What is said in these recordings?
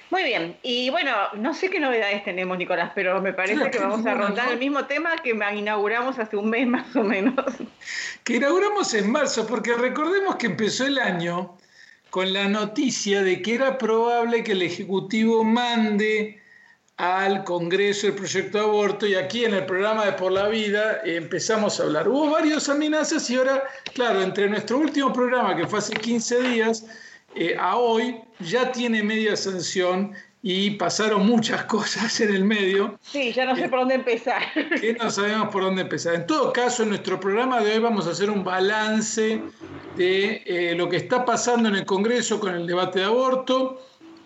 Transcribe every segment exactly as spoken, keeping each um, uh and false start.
Muy bien, y bueno, no sé qué novedades tenemos, Nicolás, pero me parece Creo que que vamos a ninguna, rondar el ¿no? mismo tema que inauguramos hace un mes más o menos. Que inauguramos en marzo, porque recordemos que empezó el año con la noticia de que era probable que el Ejecutivo mande al Congreso el proyecto de aborto, y aquí en el programa de Por la Vida eh, empezamos a hablar. Hubo varias amenazas y ahora, claro, entre nuestro último programa, que fue hace quince días, eh, a hoy ya tiene media sanción y pasaron muchas cosas en el medio. Sí, ya no sé eh, por dónde empezar. que no sabemos por dónde empezar. En todo caso, en nuestro programa de hoy vamos a hacer un balance de eh, lo que está pasando en el Congreso con el debate de aborto.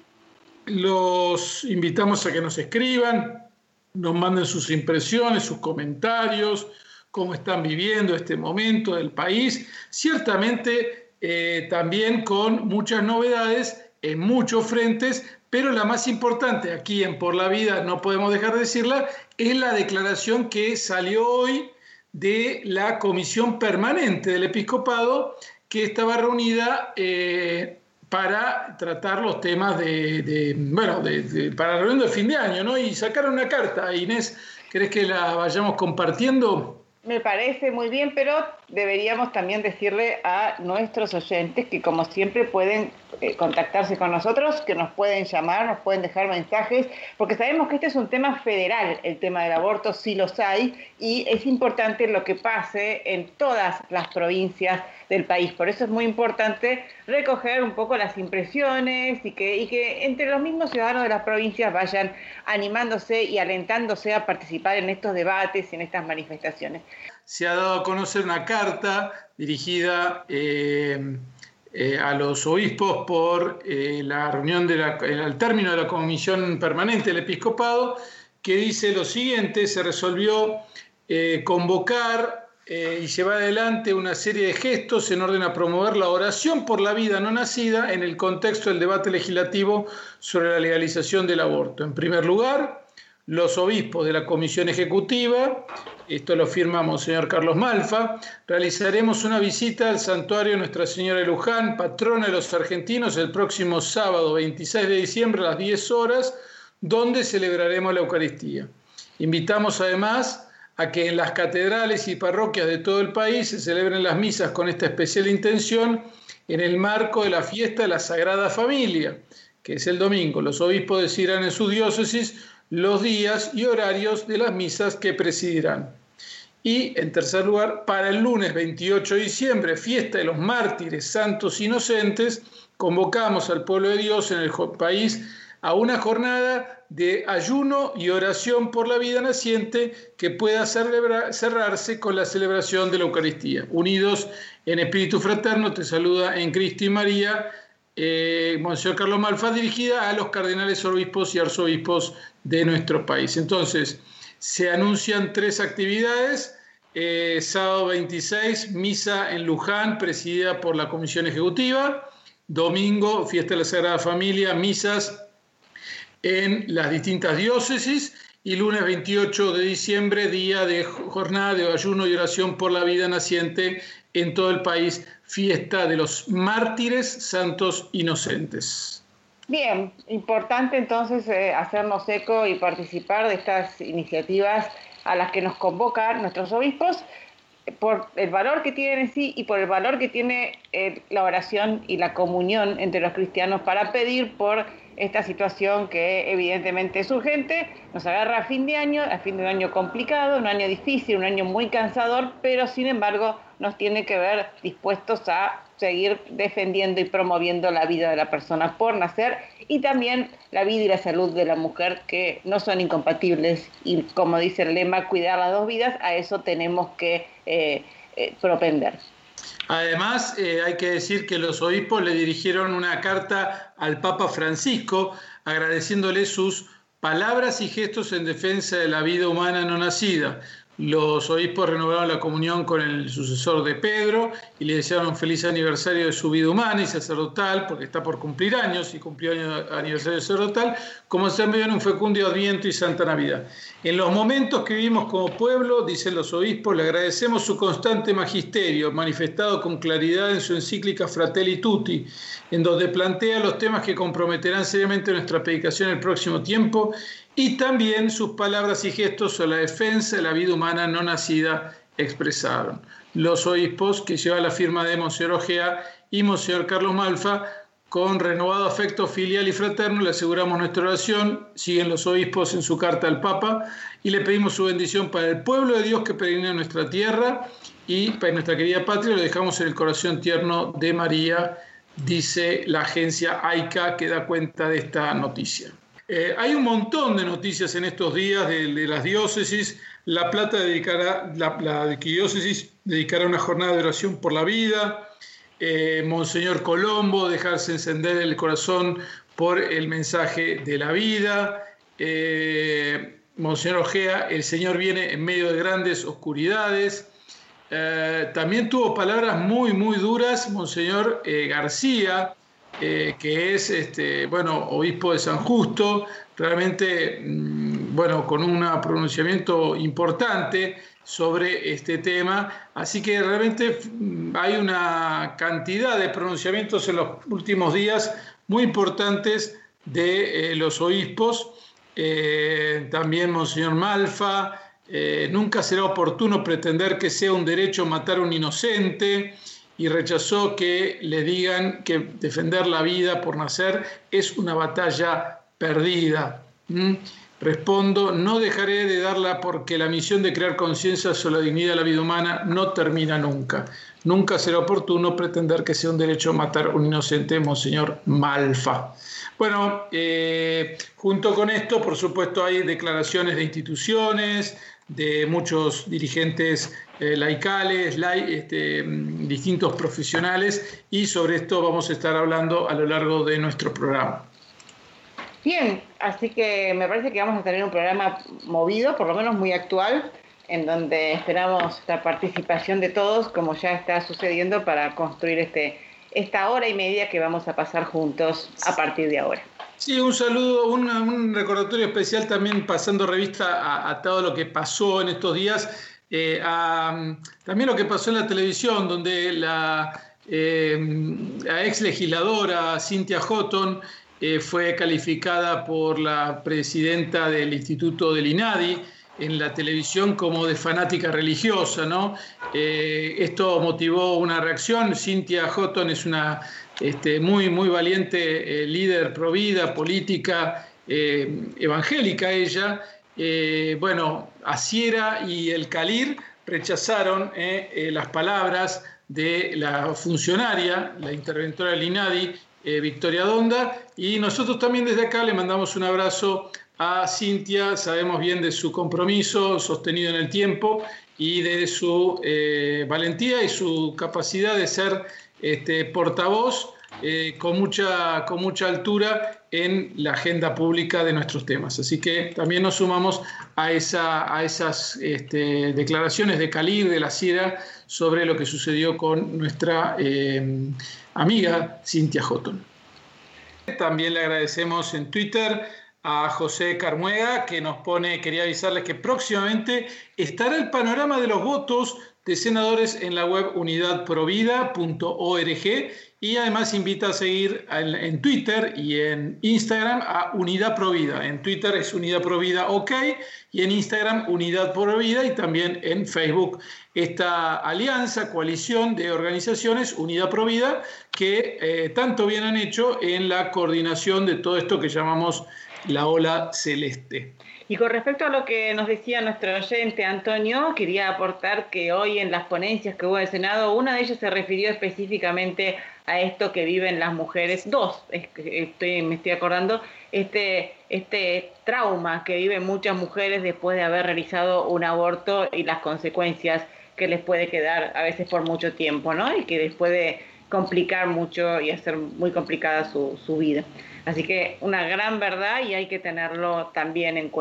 Los invitamos a que nos escriban, nos manden sus impresiones, sus comentarios, cómo están viviendo este momento del país. Ciertamente eh, también con muchas novedades en muchos frentes, pero la más importante aquí en Por la Vida, no podemos dejar de decirla, es la declaración que salió hoy de la Comisión Permanente del Episcopado, que estaba reunida eh, para tratar los temas de, de bueno, de, de, para la reunión de fin de año, ¿no? Y sacaron una carta. Inés, ¿querés que la vayamos compartiendo? Me parece muy bien, pero deberíamos también decirle a nuestros oyentes que como siempre pueden eh, contactarse con nosotros, que nos pueden llamar, nos pueden dejar mensajes, porque sabemos que este es un tema federal, el tema del aborto, sí los hay, y es importante lo que pase en todas las provincias del país. Por eso es muy importante recoger un poco las impresiones y que, y que entre los mismos ciudadanos de las provincias vayan animándose y alentándose a participar en estos debates y en estas manifestaciones. Se ha dado a conocer una carta dirigida eh, eh, a los obispos por eh, la reunión de la, al término de la Comisión Permanente del Episcopado, que dice lo siguiente: se resolvió eh, convocar eh, y llevar adelante una serie de gestos en orden a promover la oración por la vida no nacida en el contexto del debate legislativo sobre la legalización del aborto. En primer lugar, los obispos de la Comisión Ejecutiva, esto lo firma Monseñor Carlos Malfa, realizaremos una visita al santuario Nuestra Señora de Luján, patrona de los argentinos, el próximo sábado veintiséis de diciembre a las diez horas, donde celebraremos la Eucaristía. Invitamos además a que en las catedrales y parroquias de todo el país se celebren las misas con esta especial intención en el marco de la fiesta de la Sagrada Familia, que es el domingo. Los obispos decidirán en sus diócesis los días y horarios de las misas que presidirán. Y, en tercer lugar, para el lunes veintiocho de diciembre, fiesta de los mártires santos inocentes, convocamos al pueblo de Dios en el país a una jornada de ayuno y oración por la vida naciente que pueda celebrar, cerrarse con la celebración de la Eucaristía. Unidos en espíritu fraterno, te saluda en Cristo y María, Eh, Monseñor Carlos Malfa, dirigida a los cardenales, obispos y arzobispos de nuestro país. Entonces, se anuncian tres actividades. Eh, sábado veintiséis, misa en Luján, presidida por la Comisión Ejecutiva. Domingo, fiesta de la Sagrada Familia, misas en las distintas diócesis. Y lunes veintiocho de diciembre, día de jornada de ayuno y oración por la vida naciente en todo el país, fiesta de los mártires santos inocentes. Bien, importante entonces eh, hacernos eco y participar de estas iniciativas a las que nos convocan nuestros obispos por el valor que tienen en sí y por el valor que tiene eh, la oración y la comunión entre los cristianos para pedir por esta situación que evidentemente es urgente, nos agarra a fin de año, a fin de un año complicado, un año difícil, un año muy cansador, pero sin embargo nos tiene que ver dispuestos a seguir defendiendo y promoviendo la vida de la persona por nacer y también la vida y la salud de la mujer, que no son incompatibles, y como dice el lema, cuidar las dos vidas, a eso tenemos que eh, eh, propender. Además, eh, hay que decir que los obispos le dirigieron una carta al Papa Francisco agradeciéndole sus palabras y gestos en defensa de la vida humana no nacida. Los obispos renovaron la comunión con el sucesor de Pedro y le desearon un feliz aniversario de su vida humana y sacerdotal, porque está por cumplir años y cumplió año, aniversario sacerdotal, como también un fecundo Adviento y Santa Navidad. En los momentos que vivimos como pueblo, dicen los obispos, le agradecemos su constante magisterio, manifestado con claridad en su encíclica Fratelli Tutti, en donde plantea los temas que comprometerán seriamente nuestra predicación en el próximo tiempo, y también sus palabras y gestos sobre la defensa de la vida humana no nacida expresaron. Los obispos, que llevan la firma de Monseñor Ojea y Monseñor Carlos Malfa, con renovado afecto filial y fraterno, le aseguramos nuestra oración, siguen los obispos en su carta al Papa, y le pedimos su bendición para el pueblo de Dios que peregrina en nuestra tierra y para nuestra querida patria. Lo dejamos en el corazón tierno de María, dice la agencia AICA, que da cuenta de esta noticia. Eh, hay un montón de noticias en estos días de, de las diócesis. La Plata dedicará, la, la arquidiócesis dedicará una jornada de oración por la vida. Eh, Monseñor Colombo, dejarse encender el corazón por el mensaje de la vida. Eh, Monseñor Ojea, el Señor viene en medio de grandes oscuridades. Eh, también tuvo palabras muy, muy duras Monseñor eh, García, Eh, que es, este, bueno, obispo de San Justo, realmente, mmm, bueno, con un pronunciamiento importante sobre este tema, así que realmente mmm, hay una cantidad de pronunciamientos en los últimos días muy importantes de eh, los obispos, eh, también Monseñor Malfa, eh, nunca será oportuno pretender que sea un derecho matar a un inocente, y rechazó que le digan que defender la vida por nacer es una batalla perdida. ¿Mm? Respondo, no dejaré de darla porque la misión de crear conciencia sobre la dignidad de la vida humana no termina nunca. Nunca será oportuno pretender que sea un derecho matar a un inocente, Monseñor Malfa. Bueno, eh, junto con esto, por supuesto, hay declaraciones de instituciones, de muchos dirigentes eh, laicales, lai, este, distintos profesionales, y sobre esto vamos a estar hablando a lo largo de nuestro programa. Bien, así que me parece que vamos a tener un programa movido, por lo menos muy actual, en donde esperamos la participación de todos, como ya está sucediendo, para construir este, esta hora y media que vamos a pasar juntos a partir de ahora. Sí, un saludo, un, un recordatorio especial también, pasando revista a, a todo lo que pasó en estos días, eh, a, también lo que pasó en la televisión, donde la, eh, la ex legisladora Cynthia Houghton eh, fue calificada por la presidenta del Instituto del INADI en la televisión como de fanática religiosa, ¿no? Eh, esto motivó una reacción. Cynthia Houghton es una este, muy, muy valiente eh, líder pro vida, política, eh, evangélica ella. Eh, bueno, Asiera y el Calir rechazaron eh, eh, las palabras de la funcionaria, la interventora del INADI, eh, Victoria Donda, y nosotros también desde acá le mandamos un abrazo a Cynthia. Sabemos bien de su compromiso sostenido en el tiempo y de su eh, valentía y su capacidad de ser este, portavoz eh, con, mucha, con mucha altura en la agenda pública de nuestros temas. Así que también nos sumamos a, esa, a esas este, declaraciones de Calir, de la Sierra, sobre lo que sucedió con nuestra eh, amiga Cynthia Houghton. También le agradecemos en Twitter a José Carmuega, que nos pone, quería avisarles que próximamente estará el panorama de los votos de senadores en la web unidad provida punto org, y además invita a seguir en, en Twitter y en Instagram a Unidad Provida. En Twitter es Unidad Provida OK, y en Instagram Unidad Provida, y también en Facebook esta alianza, coalición de organizaciones Unidad Provida, que eh, tanto bien han hecho en la coordinación de todo esto que llamamos la ola celeste. Y con respecto a lo que nos decía nuestro oyente Antonio, quería aportar que hoy en las ponencias que hubo en el Senado, una de ellas se refirió específicamente a esto que viven las mujeres, dos, estoy, me estoy acordando, este, este trauma que viven muchas mujeres después de haber realizado un aborto y las consecuencias que les puede quedar a veces por mucho tiempo, ¿no? Y que les puede complicar mucho y hacer muy complicada su, su vida. Así que una gran verdad, y hay que tenerlo también en cuenta.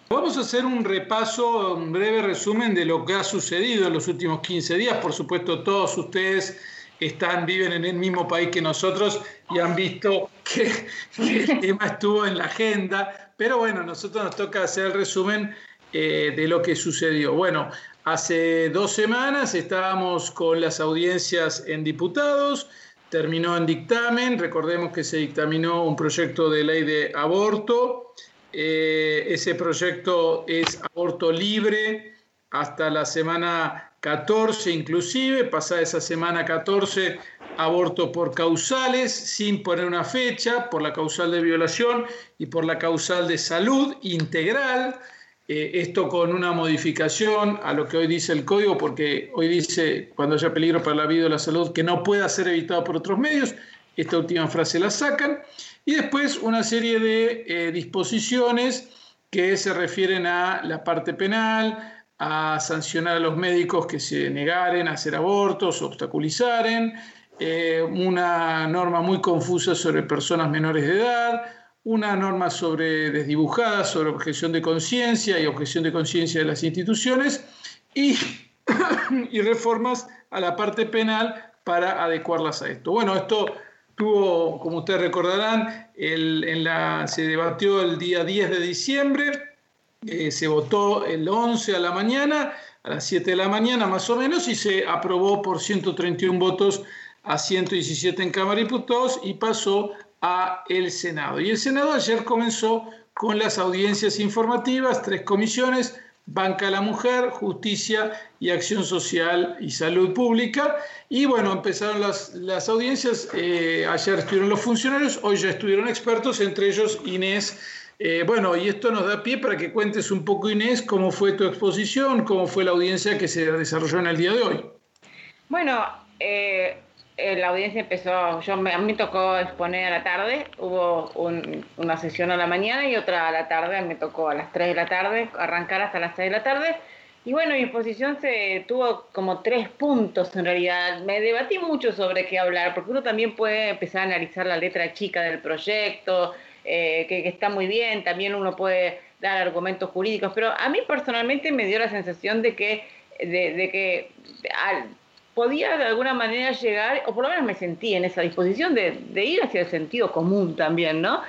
Vamos a hacer un repaso, un breve resumen de lo que ha sucedido en los últimos quince días. Por supuesto, todos ustedes están, viven en el mismo país que nosotros y han visto que, que el tema estuvo en la agenda. Pero bueno, a nosotros nos toca hacer el resumen eh, de lo que sucedió. Bueno, hace dos semanas estábamos con las audiencias en diputados. Terminó en dictamen. Recordemos que se dictaminó un proyecto de ley de aborto. Eh, ese proyecto es aborto libre hasta la semana catorce inclusive, pasada esa semana catorce, aborto por causales, sin poner una fecha, por la causal de violación y por la causal de salud integral. Eh, esto con una modificación a lo que hoy dice el código, porque hoy dice, cuando haya peligro para la vida o la salud, que no pueda ser evitado por otros medios. Esta última frase la sacan. Y después una serie de eh, disposiciones que se refieren a la parte penal, a sancionar a los médicos que se negaren a hacer abortos, obstaculizaren, eh, una norma muy confusa sobre personas menores de edad, una norma sobre desdibujada sobre objeción de conciencia y objeción de conciencia de las instituciones y, y reformas a la parte penal para adecuarlas a esto. Bueno, esto tuvo, como ustedes recordarán, el, en la, se debatió el día diez de diciembre, eh, se votó el once a la mañana, a las siete de la mañana más o menos, y se aprobó por ciento treinta y uno votos a ciento diecisiete en Cámara de Diputados y pasó a el Senado. Y el Senado ayer comenzó con las audiencias informativas, tres comisiones: Banca de la Mujer, Justicia y Acción Social y Salud Pública. Y bueno, empezaron las, las audiencias. Eh, ayer estuvieron los funcionarios, hoy ya estuvieron expertos, entre ellos Inés. Eh, bueno, y esto nos da pie para que cuentes un poco, Inés, cómo fue tu exposición, cómo fue la audiencia que se desarrolló en el día de hoy. Bueno, eh, la audiencia empezó, yo me, a mí me tocó exponer a la tarde, hubo un, una sesión a la mañana y otra a la tarde, me tocó a las tres de la tarde, arrancar hasta las seis de la tarde. Y bueno, mi exposición se tuvo como tres puntos en realidad. Me debatí mucho sobre qué hablar, porque uno también puede empezar a analizar la letra chica del proyecto, eh, que, que está muy bien, también uno puede dar argumentos jurídicos, pero a mí personalmente me dio la sensación de que, de, de que al, podía de alguna manera llegar, o por lo menos me sentí en esa disposición de, de ir hacia el sentido común también, ¿no?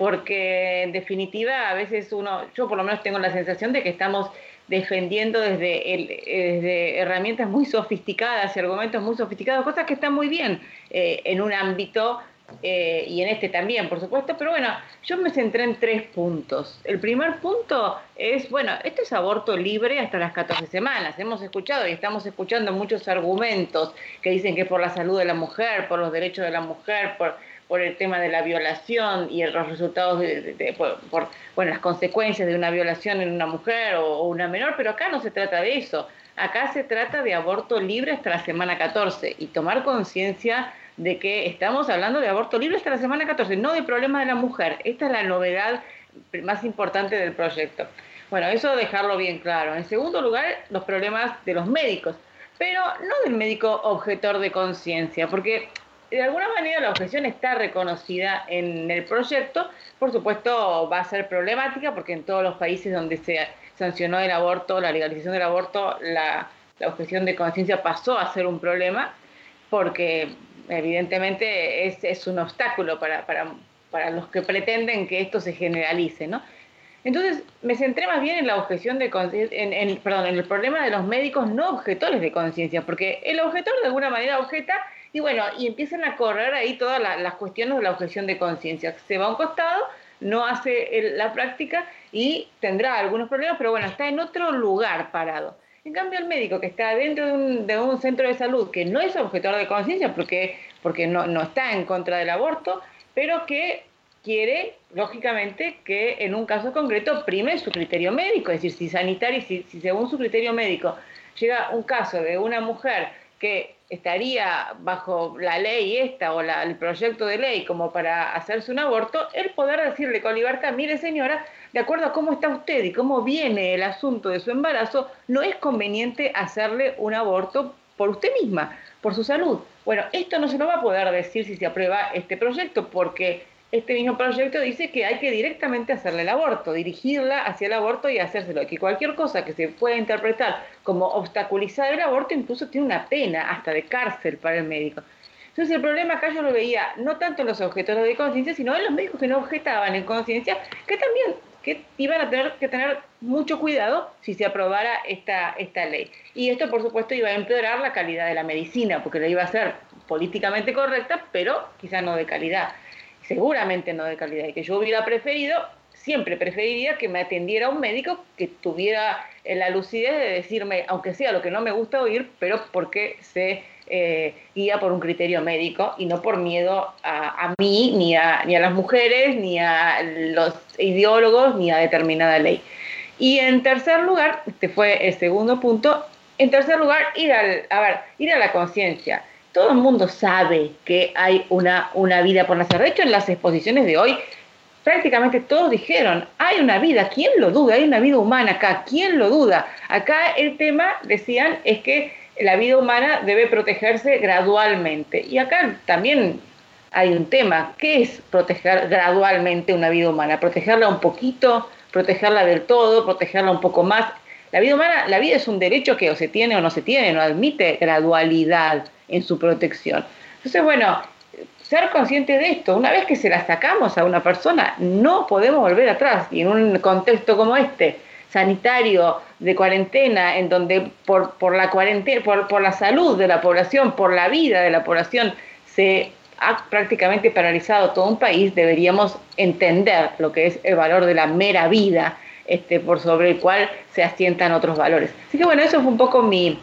Porque en definitiva a veces uno, yo por lo menos tengo la sensación de que estamos defendiendo desde, el, desde herramientas muy sofisticadas y argumentos muy sofisticados, cosas que están muy bien eh, en un ámbito eh, y en este también, por supuesto, pero bueno, yo me centré en tres puntos. El primer punto es, bueno, esto es aborto libre hasta las catorce semanas. Hemos escuchado y estamos escuchando muchos argumentos que dicen que por la salud de la mujer, por los derechos de la mujer, por... por el tema de la violación y los resultados, de, de, de, por, por bueno, las consecuencias de una violación en una mujer o, o una menor, pero acá no se trata de eso. Acá se trata de aborto libre hasta la semana catorce y tomar conciencia de que estamos hablando de aborto libre hasta la semana catorce, no de problemas de la mujer. Esta es la novedad más importante del proyecto. Bueno, eso dejarlo bien claro. En segundo lugar, los problemas de los médicos, pero no del médico objetor de conciencia, porque de alguna manera la objeción está reconocida en el proyecto. Por supuesto va a ser problemática porque en todos los países donde se sancionó el aborto, la legalización del aborto, la, la objeción de conciencia pasó a ser un problema porque evidentemente es, es un obstáculo para, para, para los que pretenden que esto se generalice, ¿no? Entonces me centré más bien en la objeción de en, en, perdón, en el problema de los médicos no objetores de conciencia, porque el objetor de alguna manera objeta y bueno, y empiezan a correr ahí todas la, las cuestiones de la objeción de conciencia. Se va a un costado, no hace el, la práctica y tendrá algunos problemas, pero bueno, está en otro lugar parado. En cambio, el médico que está dentro de un, de un centro de salud, que no es objetor de conciencia porque, porque no, no está en contra del aborto, pero que quiere, lógicamente, que en un caso concreto prime su criterio médico, es decir, si sanitario, si, si según su criterio médico llega un caso de una mujer que estaría bajo la ley esta o la, el proyecto de ley como para hacerse un aborto, el poder decirle con libertad, mire señora, de acuerdo a cómo está usted y cómo viene el asunto de su embarazo, no es conveniente hacerle un aborto por usted misma, por su salud. Bueno, esto no se lo va a poder decir si se aprueba este proyecto, porque este mismo proyecto dice que hay que directamente hacerle el aborto, dirigirla hacia el aborto y hacérselo, que cualquier cosa que se pueda interpretar como obstaculizar el aborto incluso tiene una pena hasta de cárcel para el médico. Entonces el problema acá yo lo veía no tanto en los objetores de conciencia, sino en los médicos que no objetaban en conciencia, que también que iban a tener que tener mucho cuidado si se aprobara esta, esta ley. Y esto, por supuesto, iba a empeorar la calidad de la medicina, porque la iba a hacer políticamente correcta, pero quizás no de calidad. Seguramente no de calidad. Y que yo hubiera preferido, siempre preferiría que me atendiera un médico que tuviera la lucidez de decirme, aunque sea lo que no me gusta oír, pero porque se eh, guía por un criterio médico y no por miedo a, a mí, ni a, ni a las mujeres, ni a los ideólogos, ni a determinada ley. Y en tercer lugar, este fue el segundo punto, en tercer lugar, ir, al, a, ver, ir a la conciencia. Todo el mundo sabe que hay una, una vida por nacer. De hecho, en las exposiciones de hoy, prácticamente todos dijeron, hay una vida, ¿quién lo duda? Hay una vida humana acá, ¿quién lo duda? Acá el tema, decían, es que la vida humana debe protegerse gradualmente. Y acá también hay un tema, ¿qué es proteger gradualmente una vida humana? ¿Protegerla un poquito? ¿Protegerla del todo? ¿Protegerla un poco más? La vida humana, la vida es un derecho que o se tiene o no se tiene, no admite gradualidad en su protección. Entonces, bueno, ser consciente de esto, una vez que se la sacamos a una persona, no podemos volver atrás. Y en un contexto como este, sanitario, de cuarentena, en donde por, por la cuarentena, por, por la salud de la población, por la vida de la población, se ha prácticamente paralizado todo un país, deberíamos entender lo que es el valor de la mera vida, este, por sobre el cual se asientan otros valores. Así que bueno, eso fue un poco mi...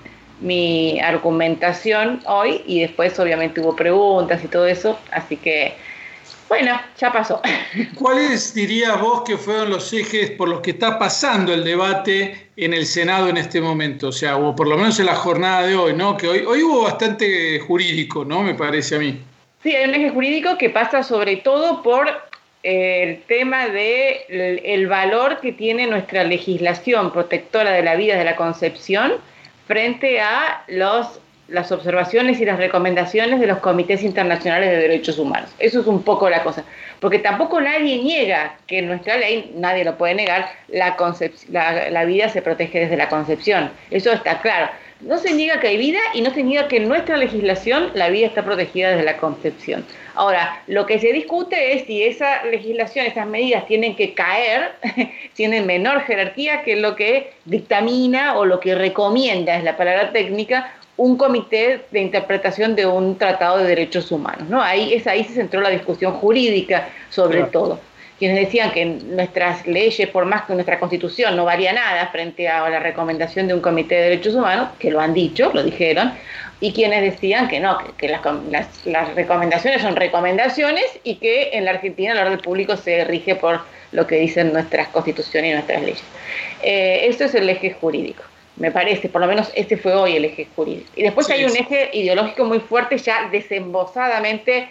mi argumentación hoy, y después obviamente hubo preguntas y todo eso, así que bueno, ya pasó. ¿Cuáles dirías vos que fueron los ejes por los que está pasando el debate en el Senado en este momento? O sea, o por lo menos en la jornada de hoy, ¿no? Que hoy, hoy hubo bastante jurídico, ¿no? Me parece a mí. Sí, hay un eje jurídico que pasa sobre todo por eh, el tema de el, el valor que tiene nuestra legislación protectora de la vida desde la concepción frente a los, las observaciones y las recomendaciones de los comités internacionales de derechos humanos. Eso es un poco la cosa. Porque tampoco nadie niega que en nuestra ley, nadie lo puede negar, la, la, la vida se protege desde la concepción. Eso está claro. No se niega que hay vida y no se niega que en nuestra legislación la vida está protegida desde la concepción. Ahora, lo que se discute es si esa legislación, esas medidas tienen que caer, tienen menor jerarquía que lo que dictamina o lo que recomienda, es la palabra técnica, un comité de interpretación de un tratado de derechos humanos, ¿no? Ahí, es, ahí se centró la discusión jurídica sobre claro. todo. Quienes decían que nuestras leyes, por más que nuestra Constitución no varía nada frente a la recomendación de un Comité de Derechos Humanos, que lo han dicho, lo dijeron, y quienes decían que no, que, que las, las, las recomendaciones son recomendaciones y que en la Argentina el orden público se rige por lo que dicen nuestras constituciones y nuestras leyes. Eh, esto es el eje jurídico, me parece, por lo menos este fue hoy el eje jurídico. Y después sí, hay un eje ideológico muy fuerte, ya desembosadamente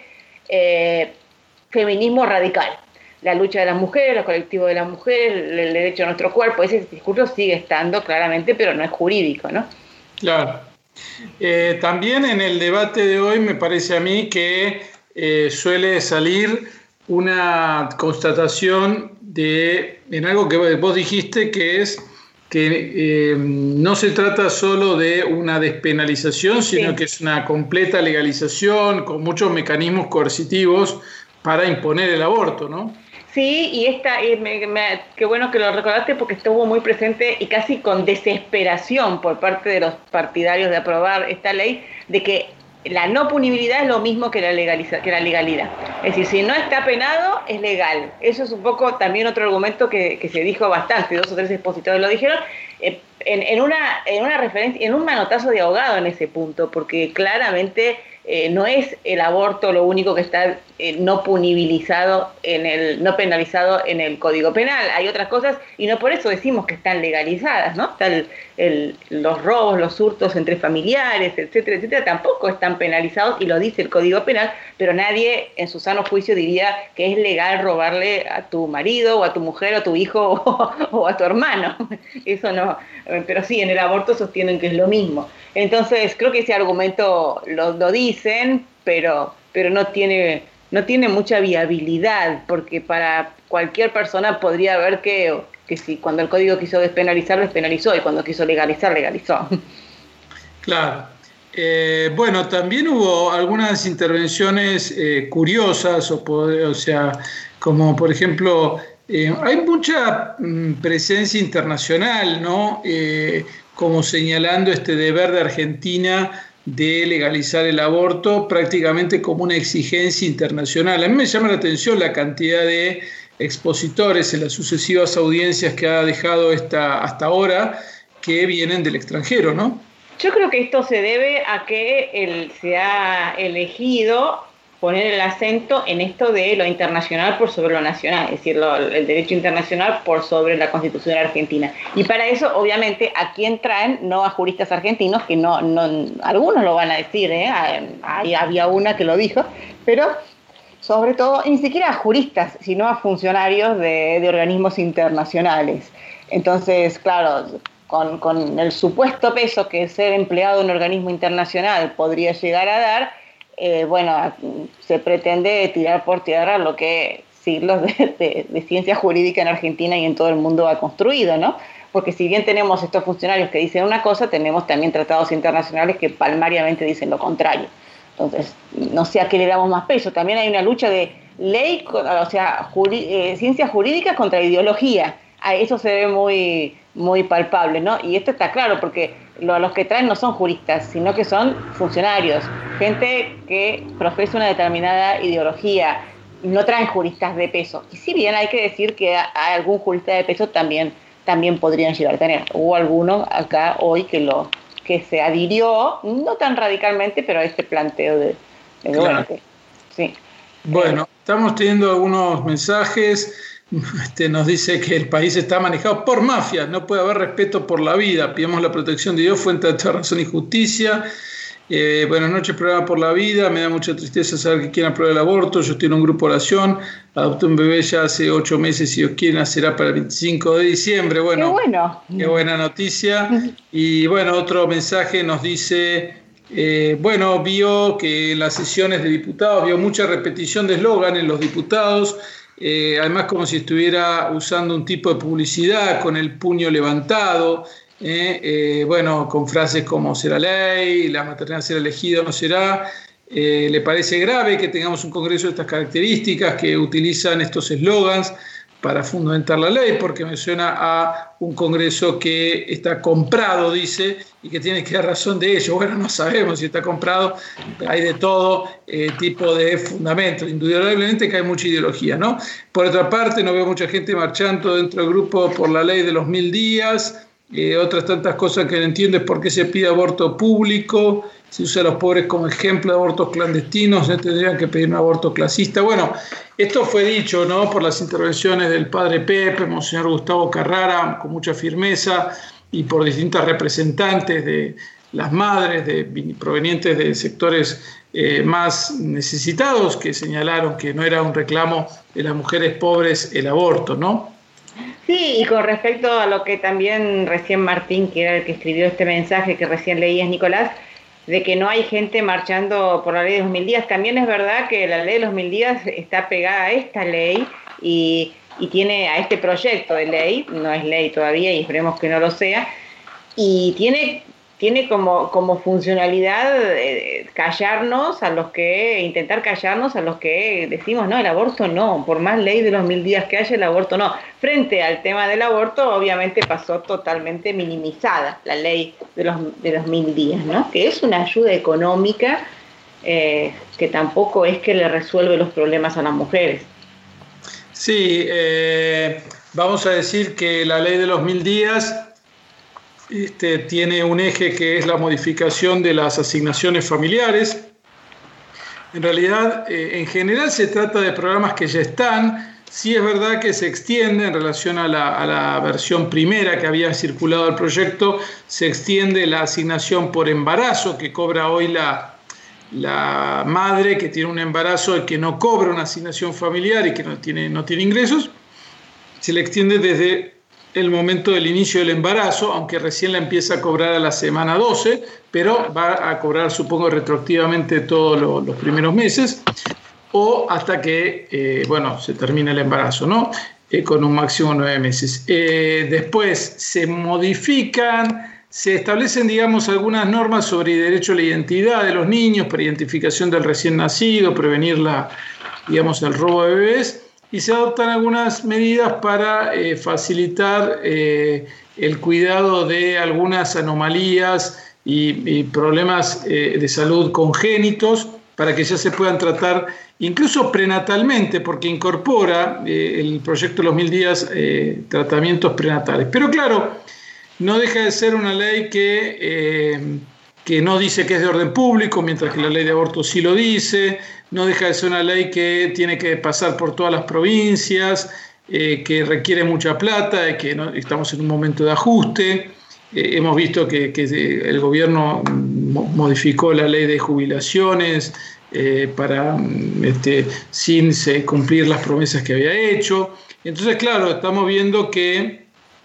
eh, feminismo radical. La lucha de las mujeres, los colectivos de las mujeres, el derecho a nuestro cuerpo, ese discurso sigue estando claramente, pero no es jurídico, ¿no? Claro. Eh, también en el debate de hoy me parece a mí que eh, suele salir una constatación de, en algo que vos dijiste, que es que eh, no se trata solo de una despenalización, sino sí. que es una completa legalización con muchos mecanismos coercitivos para imponer el aborto, ¿no? Sí, y esta, eh, me, me, qué bueno que lo recordaste porque estuvo muy presente y casi con desesperación por parte de los partidarios de aprobar esta ley, de que la no punibilidad es lo mismo que la, legaliza, que la legalidad. Es decir, si no está penado, es legal. Eso es un poco también otro argumento que, que se dijo bastante, dos o tres expositores lo dijeron, eh, en, en, una, en una referencia, en un manotazo de ahogado en ese punto, porque claramente eh, no es el aborto lo único que está eh, no punibilizado, en el, no penalizado en el Código Penal. Hay otras cosas y no por eso decimos que están legalizadas, ¿no? Están el, los robos, los hurtos entre familiares, etcétera, etcétera, tampoco están penalizados y lo dice el Código Penal, pero nadie en su sano juicio diría que es legal robarle a tu marido o a tu mujer o a tu hijo o, o a tu hermano. Eso no, pero sí, en el aborto sostienen que es lo mismo. Entonces creo que ese argumento lo, lo dicen, pero, pero no tiene no tiene mucha viabilidad, porque para cualquier persona podría ver que, que si cuando el código quiso despenalizar, despenalizó, y cuando quiso legalizar, legalizó. Claro. Eh, bueno, también hubo algunas intervenciones eh, curiosas, o, o sea, como por ejemplo, eh, hay mucha mm, presencia internacional, ¿no? Eh, como señalando este deber de Argentina de legalizar el aborto prácticamente como una exigencia internacional. A mí me llama la atención la cantidad de expositores en las sucesivas audiencias que ha dejado esta, hasta ahora, que vienen del extranjero, ¿no? Yo creo que esto se debe a que el, se ha elegido poner el acento en esto de lo internacional por sobre lo nacional, es decir, lo, el derecho internacional por sobre la Constitución argentina. Y para eso, obviamente, ¿a quién traen? No a juristas argentinos, que no, no algunos lo van a decir, ¿eh? Ahí había una que lo dijo, pero sobre todo, ni siquiera a juristas, sino a funcionarios de, de organismos internacionales. Entonces, claro, con, con el supuesto peso que ser empleado en un organismo internacional podría llegar a dar, Eh, bueno, se pretende tirar por tierra lo que siglos de, de, de ciencia jurídica en Argentina y en todo el mundo ha construido, ¿no? Porque si bien tenemos estos funcionarios que dicen una cosa, tenemos también tratados internacionales que palmariamente dicen lo contrario. Entonces, no sé a qué le damos más peso. También hay una lucha de ley, o sea, juri, eh, ciencia jurídica contra ideología. A eso se ve muy, muy palpable, ¿no? Y esto está claro porque lo, los que traen no son juristas, sino que son funcionarios, gente que profesa una determinada ideología, no traen juristas de peso. Y si bien hay que decir que hay algún jurista de peso también, también podrían llegar a tener. Hubo alguno acá hoy que lo que se adhirió, no tan radicalmente, pero a este planteo de, de claro. bueno, que, sí. Bueno, eh, estamos teniendo algunos mensajes. Este, nos dice que el país está manejado por mafias, no puede haber respeto por la vida, pidamos la protección de Dios, fuente de toda razón y justicia. Eh, buenas noches, programa Por la Vida, me da mucha tristeza saber que quieren aprobar el aborto, yo estoy en un grupo de oración, adopté un bebé ya hace ocho meses, si Dios quiere nacerá para el veinticinco de diciembre. Bueno, qué bueno. Qué buena noticia. Y bueno, otro mensaje nos dice, eh, bueno, vio que en las sesiones de diputados, vio mucha repetición de eslogan en los diputados, Eh, además como si estuviera usando un tipo de publicidad con el puño levantado, eh, eh, bueno, con frases como será ley, la maternidad será elegida o no será. Eh, ¿Le parece grave que tengamos un congreso de estas características que utilizan estos eslogans para fundamentar la ley? Porque me suena a un congreso que está comprado, dice, y que tiene que dar razón de ello. Bueno, no sabemos si está comprado, hay de todo eh, tipo de fundamentos. Indudablemente que hay mucha ideología, ¿no? Por otra parte, no veo mucha gente marchando dentro del grupo por la ley de los mil días. Eh, otras tantas cosas que no entiendo es por qué se pide aborto público, se usa a los pobres como ejemplo de abortos clandestinos, no tendrían que pedir un aborto clasista. Bueno, esto fue dicho, ¿no?, por las intervenciones del padre Pepe, Monseñor Gustavo Carrara, con mucha firmeza, y por distintas representantes de las madres de, provenientes de sectores eh, más necesitados, que señalaron que no era un reclamo de las mujeres pobres el aborto, ¿no? Sí, y con respecto a lo que también recién Martín, que era el que escribió este mensaje que recién leías, Nicolás, de que no hay gente marchando por la ley de los mil días, también es verdad que la ley de los mil días está pegada a esta ley y, y tiene a este proyecto de ley, no es ley todavía y esperemos que no lo sea, y tiene, tiene como, como funcionalidad eh, callarnos a los que, intentar callarnos a los que decimos, no, el aborto no, por más ley de los mil días que haya, el aborto no. Frente al tema del aborto, obviamente pasó totalmente minimizada la ley de los, de los mil días, ¿no? Que es una ayuda económica eh, que tampoco es que le resuelve los problemas a las mujeres. Sí, eh, vamos a decir que la ley de los mil días Este, tiene un eje que es la modificación de las asignaciones familiares. En realidad, eh, en general se trata de programas que ya están. Sí es verdad que se extiende en relación a la, a la versión primera que había circulado el proyecto, se extiende la asignación por embarazo que cobra hoy la, la madre que tiene un embarazo y que no cobra una asignación familiar y que no tiene, no tiene ingresos. Se le extiende desde el momento del inicio del embarazo, aunque recién la empieza a cobrar a la semana doce, pero va a cobrar, supongo, retroactivamente todos lo, los primeros meses. o hasta que, eh, bueno, se termine el embarazo, ¿no? Eh, con un máximo de nueve meses. Eh, después se modifican, se establecen, digamos, algunas normas sobre el derecho a la identidad de los niños, para identificación del recién nacido, prevenir la, digamos, el robo de bebés, y se adoptan algunas medidas para eh, facilitar eh, el cuidado de algunas anomalías y, y problemas eh, de salud congénitos, para que ya se puedan tratar incluso prenatalmente, porque incorpora eh, el proyecto de los mil días eh, tratamientos prenatales. Pero claro, no deja de ser una ley que, eh, que no dice que es de orden público, mientras que la ley de aborto sí lo dice. No deja de ser una ley que tiene que pasar por todas las provincias, eh, que requiere mucha plata, y que no, estamos en un momento de ajuste. Eh, hemos visto que, que el gobierno modificó la ley de jubilaciones eh, para, este, sin se, cumplir las promesas que había hecho. Entonces, claro, estamos viendo que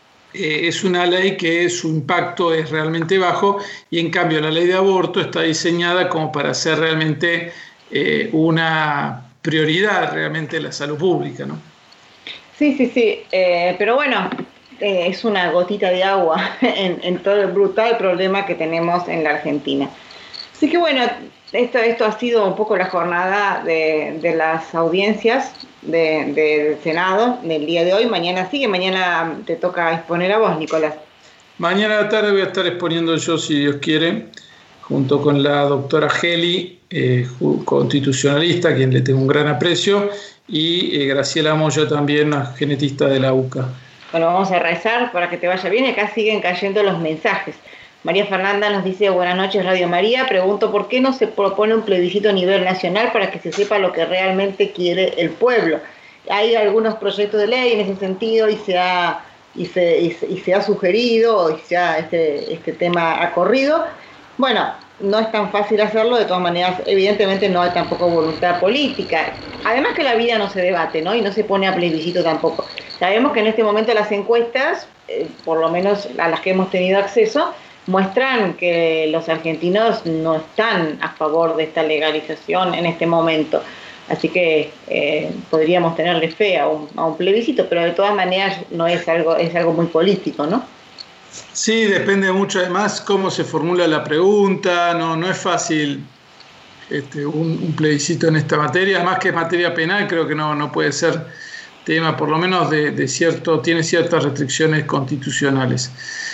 eh, es una ley que su impacto es realmente bajo, y en cambio la ley de aborto está diseñada como para ser realmente eh, una prioridad realmente de la salud pública, ¿no? Sí, sí, sí, eh, pero bueno, eh, es una gotita de agua en, en todo el brutal problema que tenemos en la Argentina. Así que bueno, esto, esto ha sido un poco la jornada de, de las audiencias de, del Senado del día de hoy. Mañana sigue, mañana te toca exponer a vos, Nicolás. Mañana a la tarde voy a estar exponiendo yo, si Dios quiere, junto con la doctora Geli, eh, constitucionalista, a quien le tengo un gran aprecio, y eh, Graciela Moya también, una genetista de la U C A. Bueno, vamos a rezar para que te vaya bien. Acá siguen cayendo los mensajes. María Fernanda nos dice: buenas noches, Radio María. Pregunto, ¿por qué no se propone un plebiscito a nivel nacional para que se sepa lo que realmente quiere el pueblo? Hay algunos proyectos de ley en ese sentido, y se ha, y se, y se, y se ha sugerido, y se ha, este, este tema ha corrido. Bueno, no es tan fácil hacerlo. De todas maneras, evidentemente no hay tampoco voluntad política. Además que la vida no se debate, ¿no? Y no se pone a plebiscito tampoco. Sabemos que en este momento las encuestas, eh, por lo menos a las que hemos tenido acceso, muestran que los argentinos no están a favor de esta legalización en este momento. Así que eh, podríamos tenerle fe a un, a un plebiscito, pero de todas maneras no es algo, es algo muy político, ¿no? Sí, depende mucho además cómo se formula la pregunta. No, no es fácil este, un, un plebiscito en esta materia. Además que es materia penal, creo que no, no puede ser tema, por lo menos de, de cierto, tiene ciertas restricciones constitucionales.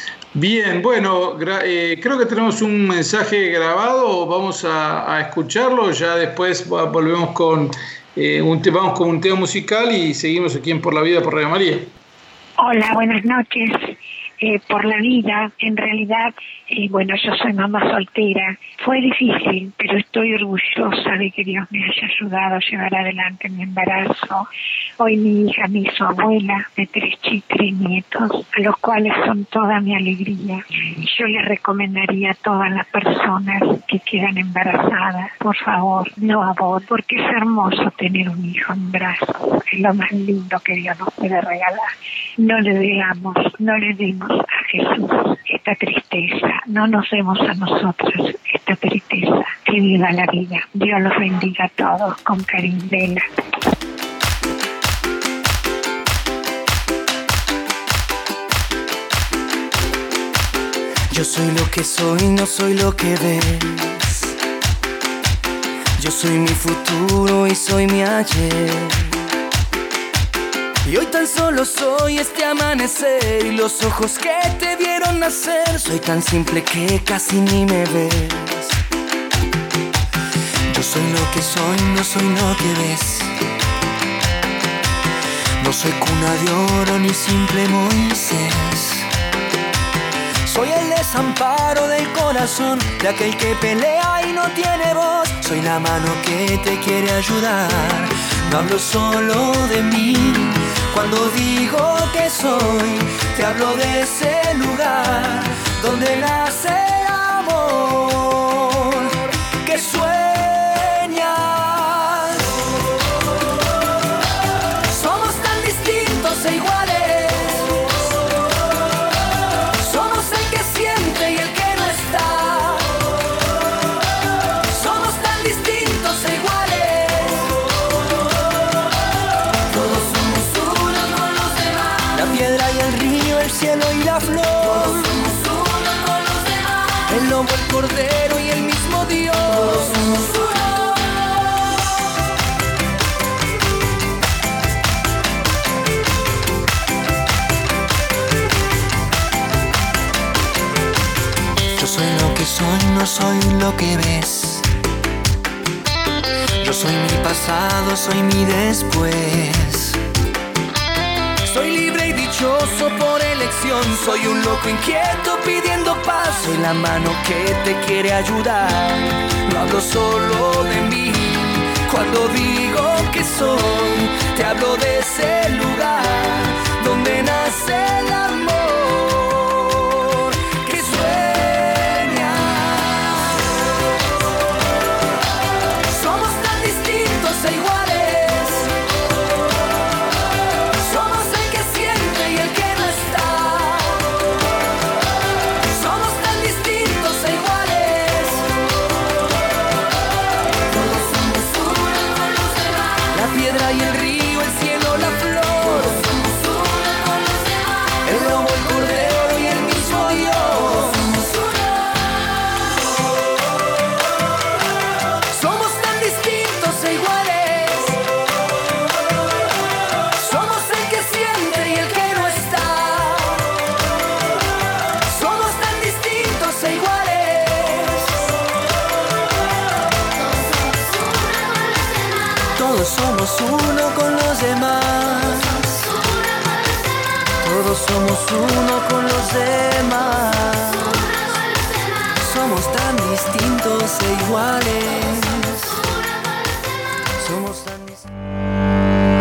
Bien, bueno, eh, creo que tenemos un mensaje grabado. Vamos a, a escucharlo. Ya después volvemos con, eh, un, vamos con un tema musical y seguimos aquí en Por la Vida por Radio María. Hola, buenas noches. Eh, por la vida, en realidad, eh, bueno, yo soy mamá soltera. Fue difícil, pero estoy orgullosa de que Dios me haya ayudado a llevar adelante mi embarazo. Hoy mi hija me hizo abuela de tres, tres nietos, a los cuales son toda mi alegría. Yo les recomendaría a todas las personas que quedan embarazadas, por favor, no aborten, porque es hermoso tener un hijo en brazos. Es lo más lindo que Dios nos puede regalar. No le digamos, no le demos a Jesús esta tristeza, no nos demos a nosotros esta tristeza. Que viva la vida. Dios los bendiga a todos, con cariño. Vela. Yo soy lo que soy, no soy lo que ves. Yo soy mi futuro y soy mi ayer. Y hoy tan solo soy este amanecer y los ojos que te vieron nacer. Soy tan simple que casi ni me ves. Yo soy lo que soy, no soy lo que ves. No soy cuna de oro ni simple Moisés. Soy el desamparo del corazón de aquel que pelea y no tiene voz. Soy la mano que te quiere ayudar. No hablo solo de mí. Cuando digo que soy, te hablo de ese lugar donde nace el amor que sueñas. Somos tan distintos e iguales. Somos el que siente y el que no está. Somos tan distintos e iguales. piedra y el río, el cielo y la flor. Todos somos uno con los demás. El lobo, el cordero y el mismo Dios. Todos somos uno. Yo soy lo que soy, no soy lo que ves. Yo soy mi pasado, soy mi después. Soy libre y dichoso por elección. Soy un loco inquieto pidiendo paz. Soy la mano que te quiere ayudar. No hablo solo de mí. Cuando digo que soy, te hablo de ese lugar donde nace el amor que sueña. Somos tan distintos e iguales. Somos el que siente y el que no está. Somos tan distintos e iguales. Todos somos uno con los demás. La piedra y el río, el cielo, la flor. Todos somos uno con los demás. El lobo, el cordero y el mismo Dios. Somos uno. Somos tan distintos e iguales. Somos el que siente y el que no está. Somos tan distintos e iguales. Todos somos uno con los demás. Todos somos uno con los demás. Somos tan distintos e iguales. Somos tan distintos.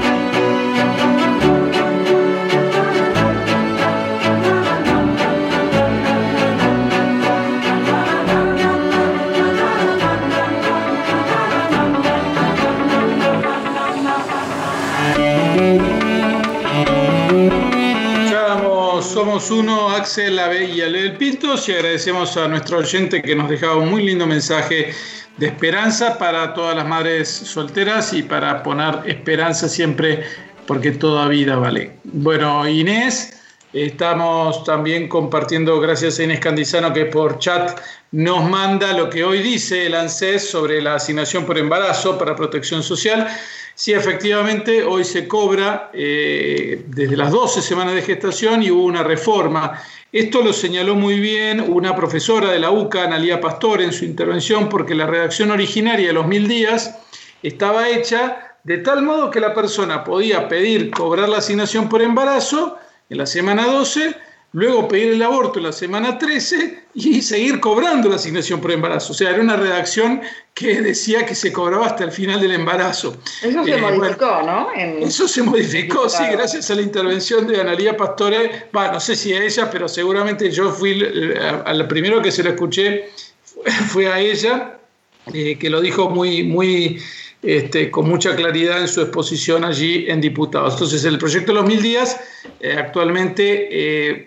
Escuchábamos Somos Uno, Axel, Abe y Alel Pintos, y agradecemos a nuestro oyente que nos dejaba un muy lindo mensaje de esperanza para todas las madres solteras y para poner esperanza siempre, porque toda vida vale. Bueno, Inés, estamos también compartiendo, gracias a Inés Candizano, que por chat nos manda lo que hoy dice el ANSES sobre la asignación por embarazo para protección social. Sí, efectivamente, hoy se cobra eh, desde las doce semanas de gestación y hubo una reforma. Esto lo señaló muy bien una profesora de la U C A, Analía Pastor, en su intervención, porque la redacción originaria de los mil días estaba hecha de tal modo que la persona podía pedir cobrar la asignación por embarazo en la semana doce, luego pedir el aborto en la semana trece y seguir cobrando la asignación por embarazo. O sea, era una redacción que decía que se cobraba hasta el final del embarazo. Eso se eh, modificó, bueno, ¿no? En... Eso se modificó, sí, gracias a la intervención de Analía Pastore. Bah, no sé si a ella, pero seguramente yo fui, a, a la primero que se lo escuché fue a ella, eh, que lo dijo muy, muy este, con mucha claridad en su exposición allí en Diputados. Entonces, el proyecto de los mil días eh, actualmente eh,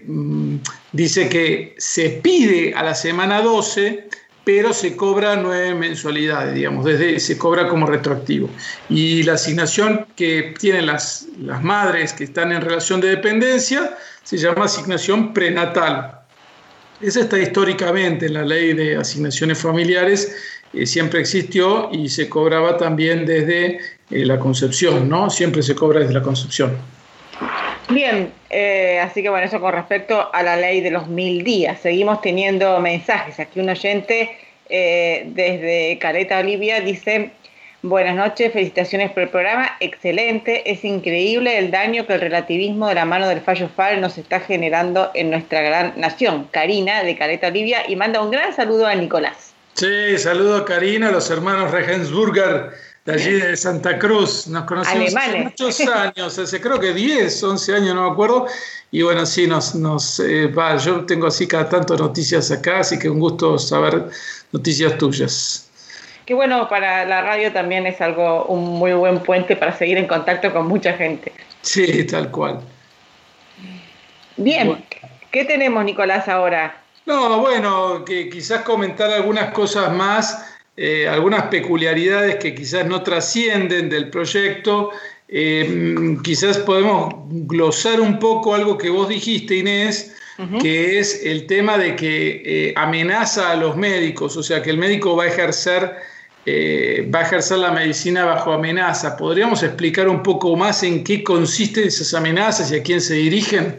dice que se pide a la semana doce, pero se cobra nueve mensualidades, digamos, desde se cobra como retroactivo. Y la asignación que tienen las, las madres que están en relación de dependencia se llama asignación prenatal. Esa está históricamente en la ley de asignaciones familiares, eh, siempre existió y se cobraba también desde eh, la concepción, ¿no? Siempre se cobra desde la concepción. Bien, eh, así que bueno, eso con respecto a la ley de los mil días. Seguimos teniendo mensajes. Aquí un oyente eh, desde Caleta, Olivia, dice: buenas noches, felicitaciones por el programa, excelente, es increíble el daño que el relativismo de la mano del fallo F A R nos está generando en nuestra gran nación. Karina, de Caleta, Olivia, y manda un gran saludo a Nicolás. Sí, saludo a Karina, a los hermanos Regensburger, de allí de Santa Cruz. Nos conocemos hace muchos años, hace creo que diez, once años, no me acuerdo. Y bueno, sí, nos, nos eh, va, yo tengo así cada tanto noticias acá, así que un gusto saber noticias tuyas. Qué bueno, para la radio también es algo, un muy buen puente para seguir en contacto con mucha gente. Sí, tal cual. Bien, bueno. ¿Qué tenemos, Nicolás, ahora? No, bueno, que quizás comentar algunas cosas más, eh, algunas peculiaridades que quizás no trascienden del proyecto, eh, quizás podemos glosar un poco algo que vos dijiste, Inés, uh-huh. que es el tema de que eh, amenaza a los médicos, o sea, que el médico va a ejercer, eh, va a ejercer la medicina bajo amenaza. ¿Podríamos explicar un poco más en qué consisten esas amenazas y a quién se dirigen?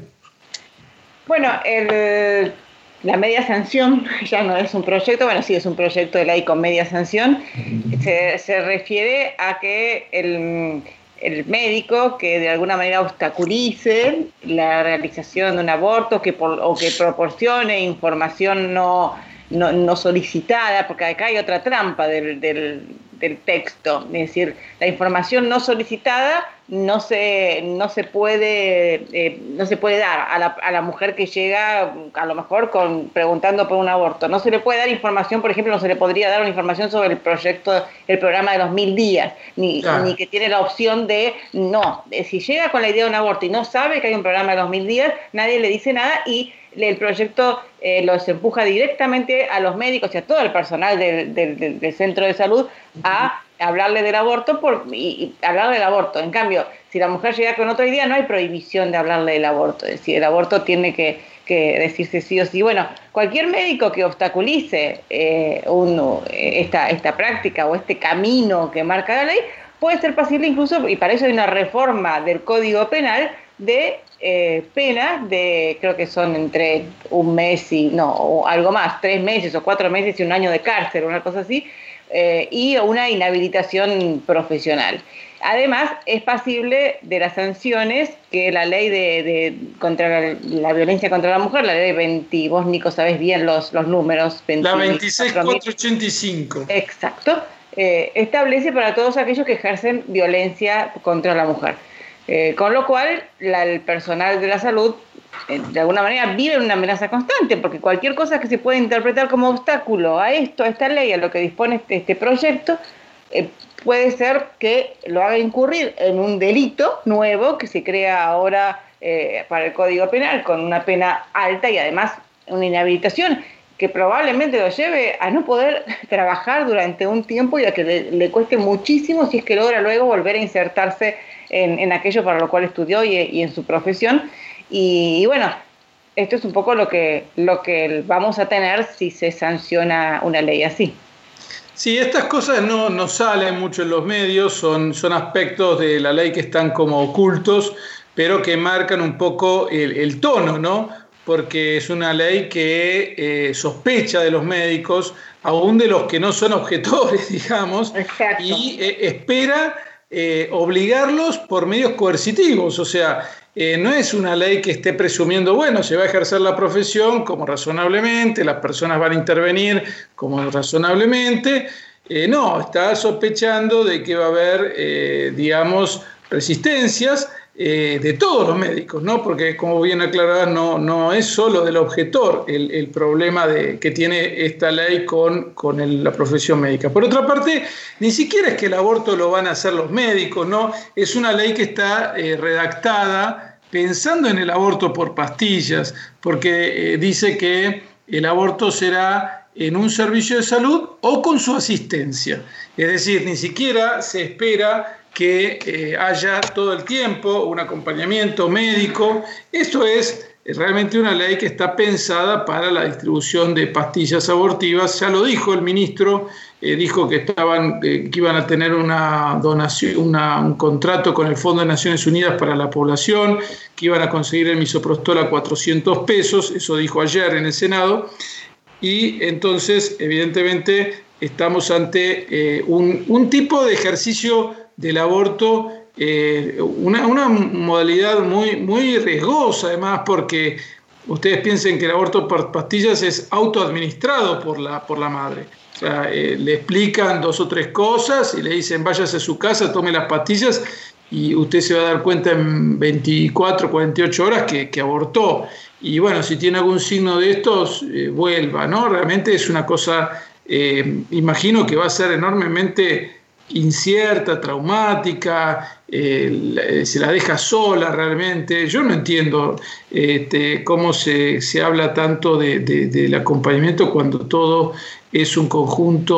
Bueno, el... la media sanción ya no es un proyecto, bueno, sí es un proyecto de ley con media sanción, se, se refiere a que el, el médico que de alguna manera obstaculice la realización de un aborto que por, o que proporcione información no, no, no solicitada, porque acá hay otra trampa del, del, del texto, es decir, la información no solicitada no se no se puede eh, no se puede dar a la, a la mujer que llega a lo mejor con preguntando por un aborto. No se le puede dar información, por ejemplo, no se le podría dar una información sobre el proyecto, el programa de los mil días, ni, claro. ni que tiene la opción de no. Si llega con la idea de un aborto y no sabe que hay un programa de los mil días, nadie le dice nada y el proyecto eh, los empuja directamente a los médicos y a todo el personal del, del, del centro de salud a hablarle del aborto por, y, y hablarle del aborto. En cambio, si la mujer llega con otra idea, no hay prohibición de hablarle del aborto. Es decir, el aborto tiene que, que decirse sí o sí. Bueno, cualquier médico que obstaculice eh, un, esta, esta práctica o este camino que marca la ley puede ser pasible incluso, y para eso hay una reforma del Código Penal, de eh, penas de, creo que son entre un mes y, no, o algo más, tres meses o cuatro meses y un año de cárcel, una cosa así, eh, y una inhabilitación profesional. Además, es pasible de las sanciones que la ley de, de contra la, la violencia contra la mujer, la ley veinte, vos, Nico, sabés bien los, los números. veinte, la veintiséis mil cuatrocientos ochenta y cinco. Exacto. Eh, establece para todos aquellos que ejercen violencia contra la mujer. Eh, con lo cual, la, el personal de la salud, eh, de alguna manera, vive en una amenaza constante, porque cualquier cosa que se pueda interpretar como obstáculo a esto, a esta ley, a lo que dispone este, este proyecto, eh, puede ser que lo haga incurrir en un delito nuevo que se crea ahora eh, para el Código Penal, con una pena alta y además una inhabilitación que probablemente lo lleve a no poder trabajar durante un tiempo y a que le, le cueste muchísimo si es que logra luego volver a insertarse en, en aquello para lo cual estudió y, y en su profesión. Y, y bueno, esto es un poco lo que, lo que vamos a tener si se sanciona una ley así. Sí, estas cosas no, no salen mucho en los medios, son, son aspectos de la ley que están como ocultos, pero que marcan un poco el, el tono, ¿no? Porque es una ley que eh, sospecha de los médicos, aún de los que no son objetores, digamos, Exacto. y eh, espera eh, obligarlos por medios coercitivos. O sea, eh, no es una ley que esté presumiendo, bueno, se va a ejercer la profesión como razonablemente, las personas van a intervenir como razonablemente. Eh, no, está sospechando de que va a haber, eh, digamos, resistencias, Eh, de todos los médicos, ¿no? Porque, como bien aclarabas, no, no es solo del objetor el, el problema de, que tiene esta ley con, con el, la profesión médica. Por otra parte, ni siquiera es que el aborto lo van a hacer los médicos, ¿no? Es una ley que está eh, redactada pensando en el aborto por pastillas, porque eh, dice que el aborto será en un servicio de salud o con su asistencia. Es decir, ni siquiera se espera que eh, haya todo el tiempo un acompañamiento médico. Esto es realmente una ley que está pensada para la distribución de pastillas abortivas. Ya lo dijo el ministro, eh, dijo que, estaban, eh, que iban a tener una donación, una, un contrato con el Fondo de Naciones Unidas para la Población, que iban a conseguir el misoprostol a cuatrocientos pesos, eso dijo ayer en el Senado, y entonces evidentemente estamos ante eh, un, un tipo de ejercicio del aborto, eh, una, una modalidad muy, muy riesgosa además, porque ustedes piensen que el aborto por pastillas es autoadministrado por la, por la madre. O sea, eh, le explican dos o tres cosas y le dicen váyase a su casa, tome las pastillas y usted se va a dar cuenta en veinticuatro, cuarenta y ocho horas que, que abortó. Y bueno, si tiene algún signo de estos, eh, vuelva, ¿no? Realmente es una cosa, eh, imagino que va a ser enormemente incierta, traumática, eh, se la deja sola realmente. Yo no entiendo este, cómo se, se habla tanto de, de, del acompañamiento cuando todo es un conjunto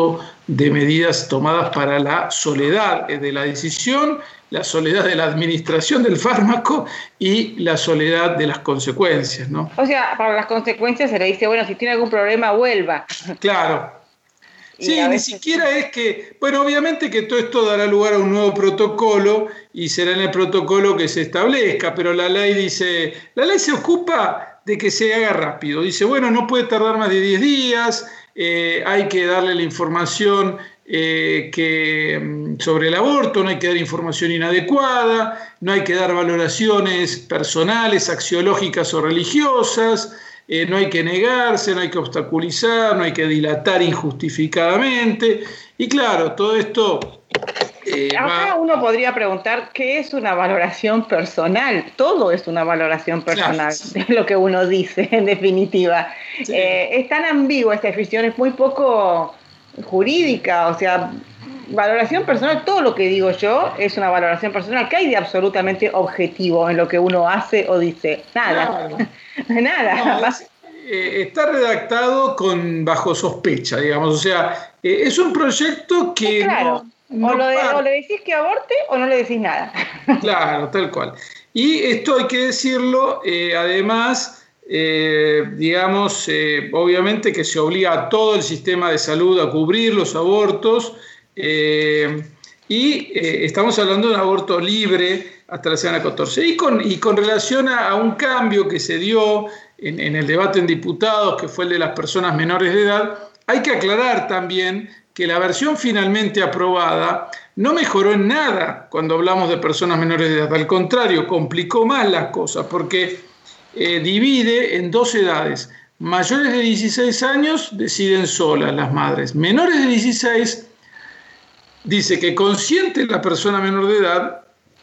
de medidas tomadas para la soledad de la decisión, la soledad de la administración del fármaco y la soledad de las consecuencias, ¿no? O sea, para las consecuencias se le dice, bueno, si tiene algún problema, vuelva. Claro. Sí, ni veces... siquiera es que, bueno, obviamente que todo esto dará lugar a un nuevo protocolo y será en el protocolo que se establezca, pero la ley dice, la ley se ocupa de que se haga rápido. Dice, bueno, no puede tardar más de diez días, eh, hay que darle la información eh, que, sobre el aborto, no hay que dar información inadecuada, no hay que dar valoraciones personales, axiológicas o religiosas, Eh, no hay que negarse, no hay que obstaculizar, no hay que dilatar injustificadamente. Y claro, todo esto... Eh, Acá va... uno podría preguntar, ¿qué es una valoración personal? Todo es una valoración personal, claro, de lo que uno dice, en definitiva. Sí. Eh, es tan ambigua esta expresión, es muy poco jurídica, o sea... Valoración personal, todo lo que digo yo es una valoración personal. ¿Qué hay de absolutamente objetivo en lo que uno hace o dice? Nada. Claro. Nada. No, es, eh, está redactado con bajo sospecha, digamos. O sea, eh, es un proyecto que... Claro. No, no o, lo de, o le decís que aborte o no le decís nada. Claro, tal cual. Y esto hay que decirlo, eh, además... Eh, digamos, eh, obviamente que se obliga a todo el sistema de salud a cubrir los abortos. Eh, y eh, estamos hablando de un aborto libre hasta la semana catorce. Y con, y con relación a, a un cambio que se dio en, en el debate en diputados, que fue el de las personas menores de edad, hay que aclarar también que la versión finalmente aprobada no mejoró en nada cuando hablamos de personas menores de edad. Al contrario, complicó más las cosas, porque eh, divide en dos edades. Mayores de dieciséis años deciden solas las madres. Menores de dieciséis dice que consiente la persona menor de edad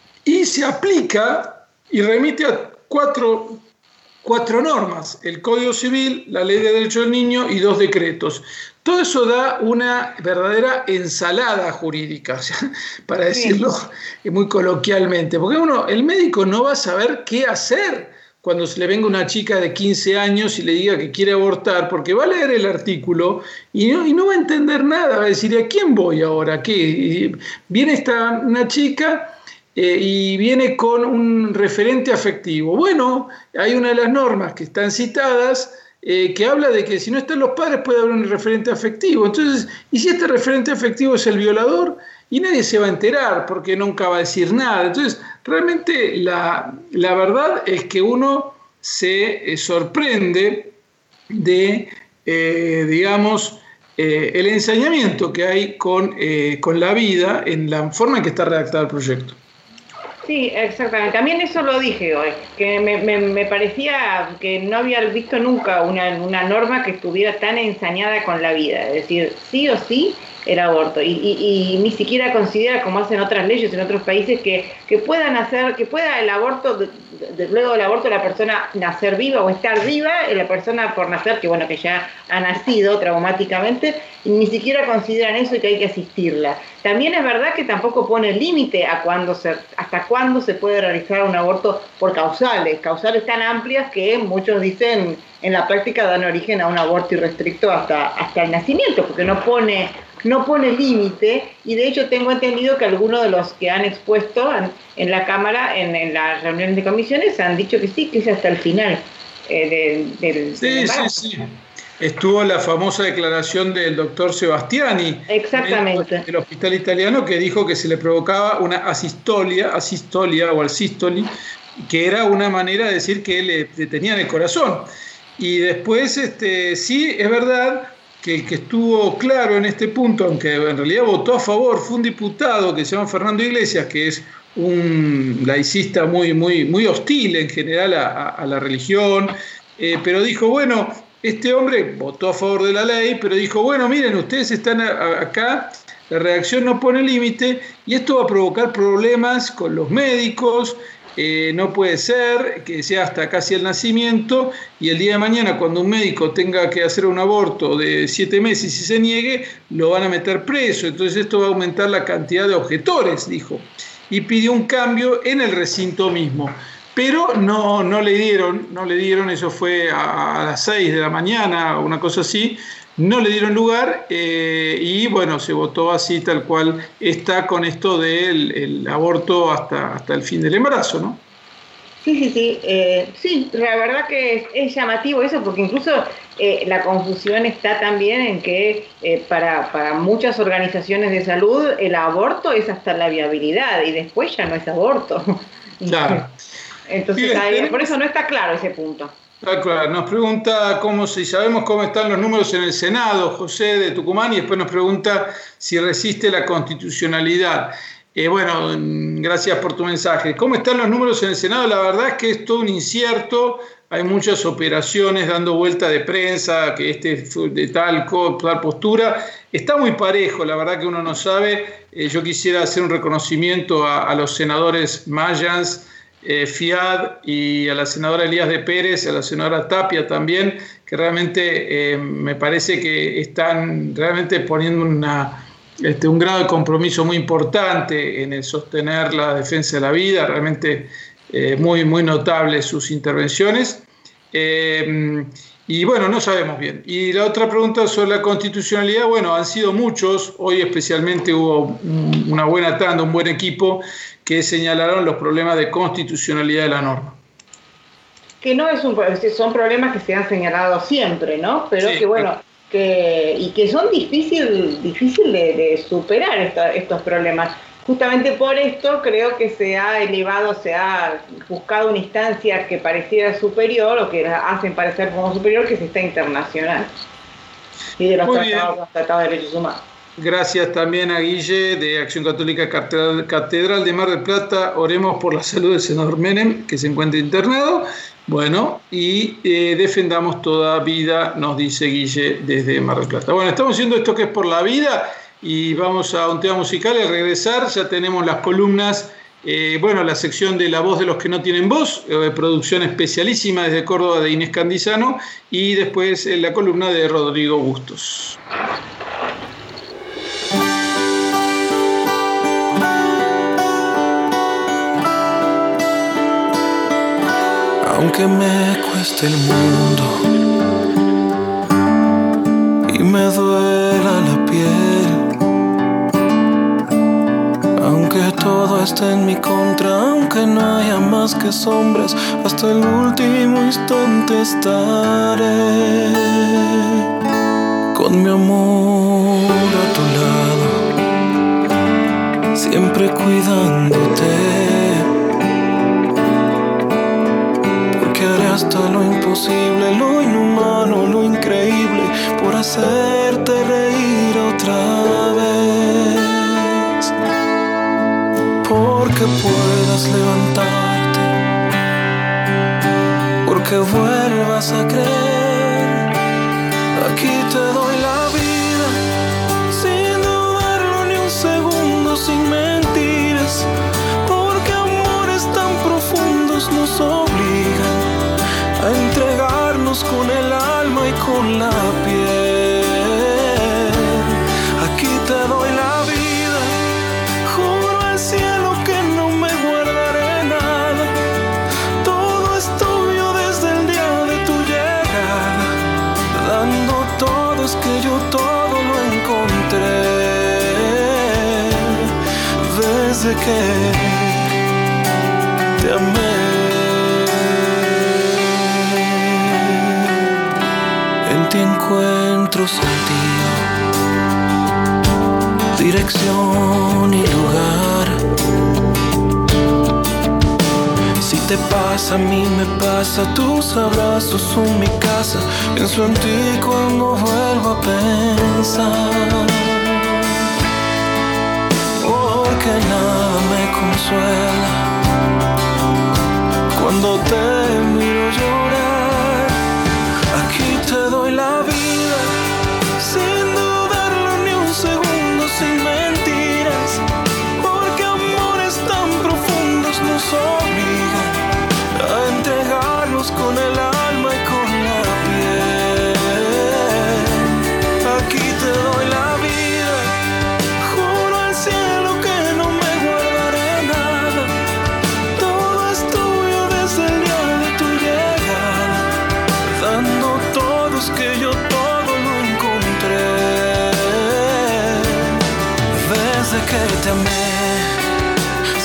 y se aplica y remite a cuatro, cuatro normas, el Código Civil, la Ley de Derecho del Niño y dos decretos. Todo eso da una verdadera ensalada jurídica, o sea, para decirlo sí. muy coloquialmente, porque uno, el médico no va a saber qué hacer cuando se le venga una chica de quince años y le diga que quiere abortar, porque va a leer el artículo y no, y no va a entender nada, va a decir, ¿a quién voy ahora? ¿Qué? Y viene esta, una chica eh, y viene con un referente afectivo. Bueno, hay una de las normas que están citadas eh, que habla de que si no están los padres puede haber un referente afectivo. Entonces, ¿y si este referente afectivo es el violador? Y nadie se va a enterar porque nunca va a decir nada. Entonces, realmente la, la verdad es que uno se eh, sorprende de, eh, digamos, eh, el ensañamiento que hay con, eh, con la vida en la forma en que está redactado el proyecto. Sí, exactamente. También eso lo dije hoy, que me, me, me parecía que no había visto nunca una, una norma que estuviera tan ensañada con la vida. Es decir, sí o sí el aborto. Y, y, y ni siquiera considera, como hacen otras leyes en otros países, que, que puedan hacer, que pueda el aborto, de, de, luego del aborto la persona nacer viva o estar viva, la persona por nacer, que bueno, que ya ha nacido traumáticamente, y ni siquiera consideran eso y que hay que asistirla. También es verdad que tampoco pone límite a cuándo se, hasta cuándo se puede realizar un aborto por causales, causales tan amplias que muchos dicen en la práctica dan origen a un aborto irrestricto hasta, hasta el nacimiento, porque no pone, no pone límite, y de hecho tengo entendido que algunos de los que han expuesto en, en la Cámara, en, en las reuniones de comisiones, han dicho que sí, que es hasta el final eh, de, del, sí, del embarazo. Sí, sí. Estuvo la famosa declaración del doctor Sebastiani, exactamente, del hospital italiano, que dijo que se le provocaba una asistolia, asistolia o asístoli, que era una manera de decir que le detenían el corazón. Y después, este, sí, es verdad que el que estuvo claro en este punto, aunque en realidad votó a favor, fue un diputado que se llama Fernando Iglesias, que es un laicista muy, muy, muy hostil en general a, a, a la religión, eh, pero dijo, bueno, este hombre votó a favor de la ley, pero dijo, bueno, miren, ustedes están a, a, acá, la redacción no pone límite, y esto va a provocar problemas con los médicos. Eh, no puede ser que sea hasta casi el nacimiento y el día de mañana cuando un médico tenga que hacer un aborto de siete meses y se niegue, lo van a meter preso. Entonces esto va a aumentar la cantidad de objetores, dijo. Y pidió un cambio en el recinto mismo. Pero no, no le dieron, no le dieron, eso fue a, a las seis de la mañana, una cosa así, no le dieron lugar eh, y bueno, se votó así tal cual está con esto del el aborto hasta, hasta el fin del embarazo, ¿no? Sí, sí, sí, eh, sí, la verdad que es, es llamativo eso, porque incluso eh, la confusión está también en que eh, para, para muchas organizaciones de salud el aborto es hasta la viabilidad y después ya no es aborto. Claro. Entonces, Bien, ahí, tenemos... por eso no está claro ese punto. Claro, nos pregunta cómo si sabemos cómo están los números en el Senado, José de Tucumán, y después nos pregunta si resiste la constitucionalidad. Eh, bueno, gracias por tu mensaje. ¿Cómo están los números en el Senado? La verdad es que es todo un incierto. Hay muchas operaciones dando vuelta de prensa, que este de tal, tal postura. Está muy parejo, la verdad que uno no sabe. Eh, yo quisiera hacer un reconocimiento a, a los senadores Mayans, eh, Fiad y a la senadora Elías de Pérez, a la senadora Tapia también, que realmente eh, me parece que están realmente poniendo una... Este, un grado de compromiso muy importante en el sostener la defensa de la vida, realmente eh, muy, muy notables sus intervenciones. Eh, y bueno, no sabemos bien. Y la otra pregunta sobre la constitucionalidad, bueno, han sido muchos, hoy especialmente hubo una buena tanda, un buen equipo, que señalaron los problemas de constitucionalidad de la norma. Que no es un son problemas que se han señalado siempre, ¿no? Pero sí, que bueno... Que, y que son difíciles difícil de, de superar esta, estos problemas. Justamente por esto creo que se ha elevado, se ha buscado una instancia que pareciera superior o que la hacen parecer como superior, que es esta internacional y de los Muy tratados, los tratados de derechos humanos. Gracias también a Guille de Acción Católica Catedral, Catedral de Mar del Plata. Oremos por la salud del senador Menem, que se encuentra internado. Bueno, y eh, defendamos toda vida, nos dice Guille desde Mar del Plata. Bueno, estamos haciendo esto que es por la vida y vamos a un tema musical y al regresar ya tenemos las columnas, eh, bueno, la sección de La Voz de los que no tienen voz, eh, producción especialísima desde Córdoba de Inés Candizano y después eh, la columna de Rodrigo Bustos. Aunque me cueste el mundo y me duela la piel, aunque todo esté en mi contra, aunque no haya más que sombras, hasta el último instante estaré con mi amor a tu lado, siempre cuidándote. Haré hasta lo imposible, lo inhumano, lo increíble, por hacerte reír otra vez. Porque puedas levantarte, porque vuelvas a creer. Aquí te doy la vida, sin dudarlo ni un segundo, sin mentiras, porque amores tan profundos nos obligan a entregarnos con el alma y con la piel. Aquí te doy la vida, juro al cielo que no me guardaré nada. Todo es tuyo desde el día de tu llegada. Dando todo es que yo todo lo encontré. Desde que te amé. Te encuentro sentido, dirección y lugar. Si te pasa, a mí me pasa, tus abrazos son mi casa. Pienso en ti cuando vuelvo a pensar, porque nada me consuela cuando te miro llorar. Aquí te doy la vida, sin dudarlo ni un segundo, sin mentiras, porque amores tan profundos nos obligan a entregarnos con el alma y con la piel. Aquí te doy la vida, juro al cielo que no me guardaré nada. Todo es tuyo desde el día de tu llegada.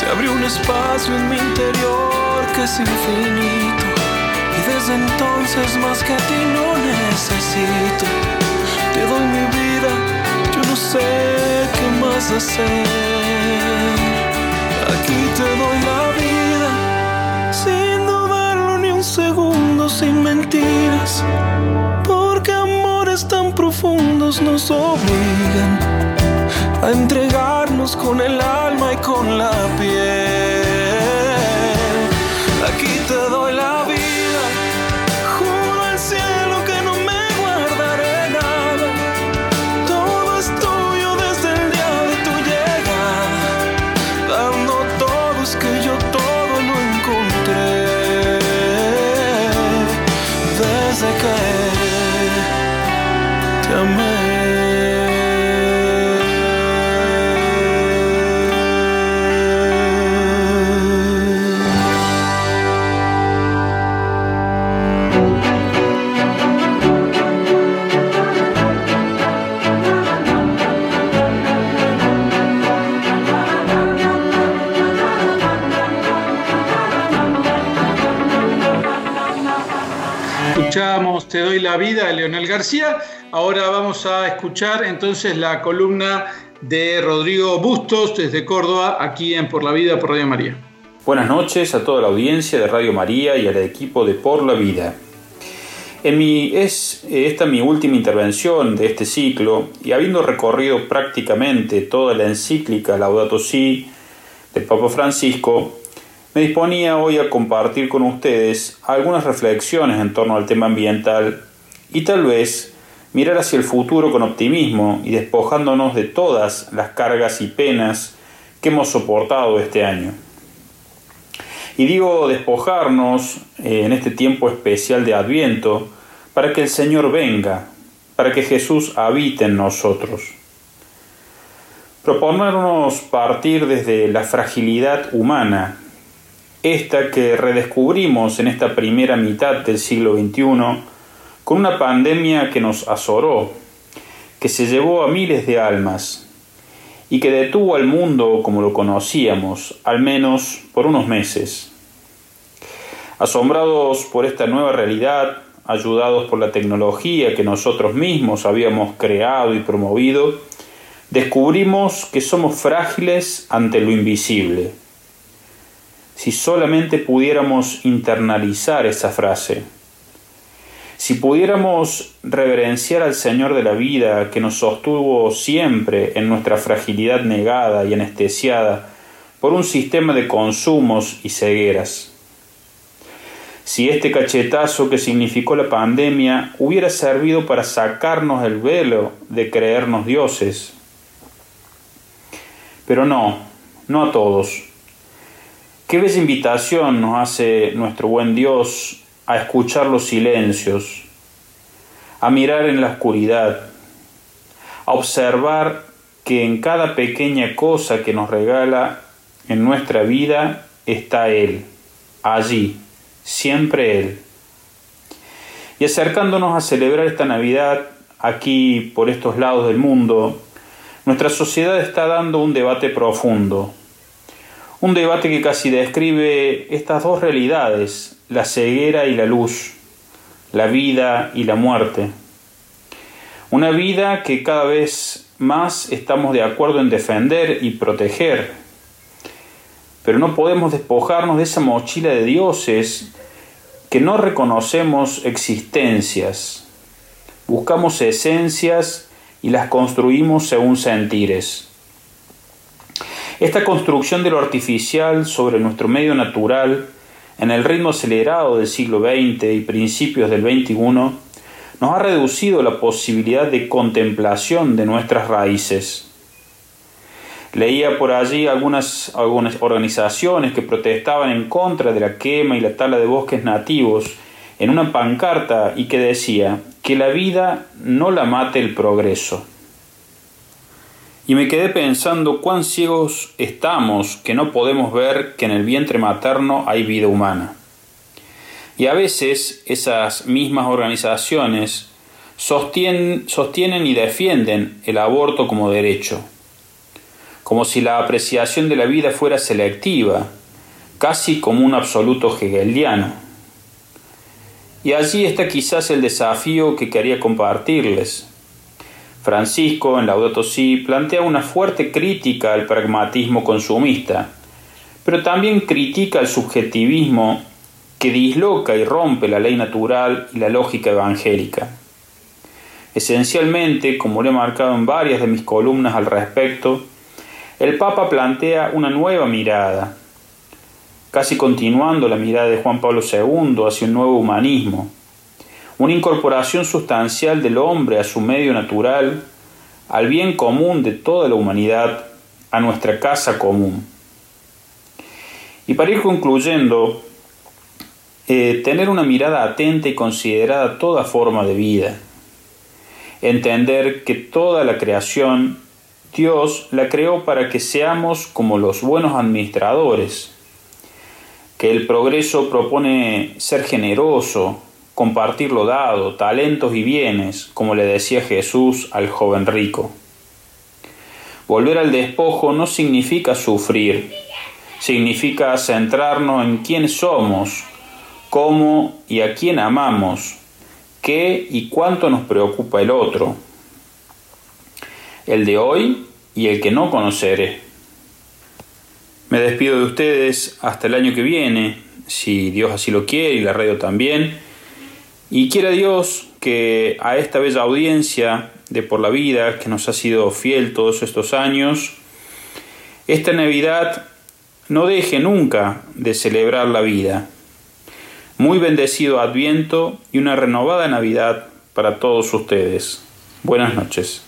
se abrió un espacio en mi interior que es infinito. Y desde entonces más que a ti no necesito. Te doy mi vida, yo no sé qué más hacer. Aquí te doy la vida, sin dudarlo ni un segundo, sin mentiras. Porque amores tan profundos nos obligan a entregarnos con el alma y con la piel. Aquí te doy la vida, juro al cielo que no me guardaré nada. Todo es tuyo desde el día de tu llegada. Dando todo es que yo todo lo encontré. Desde que te amé. Escuchamos Te doy la vida de Leonel García. Ahora vamos a escuchar entonces la columna de Rodrigo Bustos desde Córdoba, aquí en Por la Vida por Radio María. Buenas noches a toda la audiencia de Radio María y al equipo de Por la Vida. En mi, es esta mi última intervención de este ciclo, y habiendo recorrido prácticamente toda la encíclica Laudato Si del Papa Francisco, me disponía hoy a compartir con ustedes algunas reflexiones en torno al tema ambiental y tal vez mirar hacia el futuro con optimismo y despojándonos de todas las cargas y penas que hemos soportado este año. Y digo despojarnos eh, en este tiempo especial de Adviento para que el Señor venga, para que Jesús habite en nosotros. Proponernos partir desde la fragilidad humana, esta que redescubrimos en esta primera mitad del siglo veintiuno, con una pandemia que nos azoró, que se llevó a miles de almas y que detuvo al mundo como lo conocíamos, al menos por unos meses. Asombrados por esta nueva realidad, ayudados por la tecnología que nosotros mismos habíamos creado y promovido, descubrimos que somos frágiles ante lo invisible. Si solamente pudiéramos internalizar esa frase, si pudiéramos reverenciar al Señor de la vida que nos sostuvo siempre en nuestra fragilidad negada y anestesiada por un sistema de consumos y cegueras. Si este cachetazo que significó la pandemia hubiera servido para sacarnos el velo de creernos dioses. Pero no, no a todos. Qué bella invitación nos hace nuestro buen Dios a escuchar los silencios, a mirar en la oscuridad, a observar que en cada pequeña cosa que nos regala en nuestra vida está Él, allí, siempre Él. Y acercándonos a celebrar esta Navidad, aquí por estos lados del mundo, nuestra sociedad está dando un debate profundo. Un debate que casi describe estas dos realidades, la ceguera y la luz, la vida y la muerte. Una vida que cada vez más estamos de acuerdo en defender y proteger. Pero no podemos despojarnos de esa mochila de dioses que no reconocemos existencias. Buscamos esencias y las construimos según sentires. Esta construcción de lo artificial sobre nuestro medio natural, en el ritmo acelerado del siglo veinte y principios del veintiuno, nos ha reducido la posibilidad de contemplación de nuestras raíces. Leía por allí algunas, algunas organizaciones que protestaban en contra de la quema y la tala de bosques nativos en una pancarta y que decía que la vida no la mate el progreso. Y me quedé pensando cuán ciegos estamos que no podemos ver que en el vientre materno hay vida humana. Y a veces esas mismas organizaciones sostienen, sostienen y defienden el aborto como derecho, como si la apreciación de la vida fuera selectiva, casi como un absoluto hegeliano. Y allí está quizás el desafío que quería compartirles. Francisco, en Laudato Si, plantea una fuerte crítica al pragmatismo consumista, pero también critica el subjetivismo que disloca y rompe la ley natural y la lógica evangélica. Esencialmente, como lo he marcado en varias de mis columnas al respecto, el Papa plantea una nueva mirada, casi continuando la mirada de Juan Pablo segundo hacia un nuevo humanismo, una incorporación sustancial del hombre a su medio natural, al bien común de toda la humanidad, a nuestra casa común. Y para ir concluyendo, eh, tener una mirada atenta y considerada a toda forma de vida. Entender que toda la creación, Dios la creó para que seamos como los buenos administradores, que el progreso propone ser generoso, compartir lo dado, talentos y bienes, como le decía Jesús al joven rico. Volver al despojo no significa sufrir, significa centrarnos en quién somos, cómo y a quién amamos, qué y cuánto nos preocupa el otro, el de hoy y el que no conoceré. Me despido de ustedes hasta el año que viene, si Dios así lo quiere y la radio también, y quiera Dios que a esta bella audiencia de Por la Vida, que nos ha sido fiel todos estos años, esta Navidad no deje nunca de celebrar la vida. Muy bendecido Adviento y una renovada Navidad para todos ustedes. Buenas noches.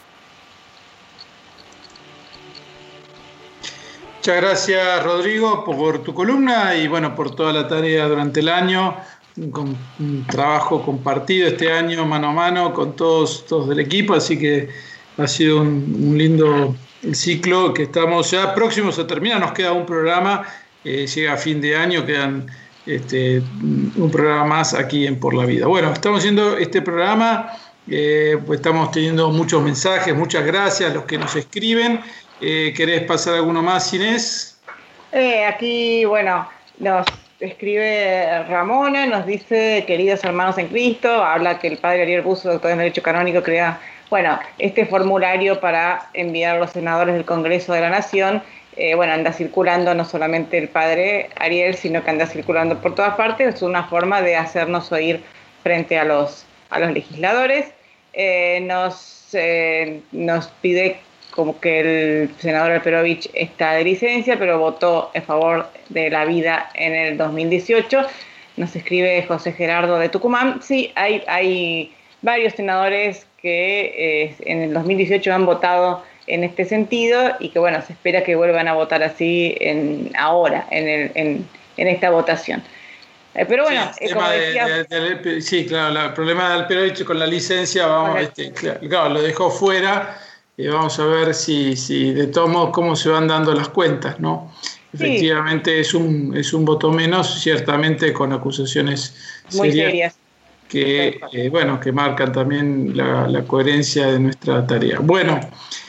Muchas gracias, Rodrigo, por tu columna y bueno, por toda la tarea durante el año, con un trabajo compartido este año mano a mano con todos, todos del equipo, así que ha sido un, un lindo ciclo que estamos ya próximos a terminar. Nos queda un programa, eh, llega a fin de año, quedan este, un programa más aquí en Por la Vida. Bueno, estamos haciendo este programa, eh, pues estamos teniendo muchos mensajes, muchas gracias a los que nos escriben. Eh, ¿Querés pasar alguno más, Inés? Eh, aquí, bueno, nos escribe Ramona, nos dice, queridos hermanos en Cristo, habla que el padre Ariel Buzo, doctor en Derecho Canónico, crea, bueno, este formulario para enviar a los senadores del Congreso de la Nación. Eh, bueno, anda circulando no solamente el padre Ariel, sino que anda circulando por todas partes. Es una forma de hacernos oír frente a los, a los legisladores. Eh, nos, eh, nos pide como que el senador Alperovich está de licencia, pero votó en favor de la vida en el dos mil dieciocho. Nos escribe José Gerardo de Tucumán. Sí, hay, hay varios senadores que eh, en el dos mil dieciocho han votado en este sentido y que, bueno, se espera que vuelvan a votar así en, ahora, en, el, en, en esta votación. Eh, pero bueno, sí, eh, como decía... De, de, de, sí, claro, la, el problema de Alperovich con la licencia, vamos, la... Este, claro, claro, lo dejó fuera. Y vamos a ver si, si de todos modos cómo se van dando las cuentas, ¿no? Sí. Efectivamente es un, es un voto menos, ciertamente con acusaciones muy serias, serias. Que, eh, bueno, que marcan también la, la coherencia de nuestra tarea. Bueno,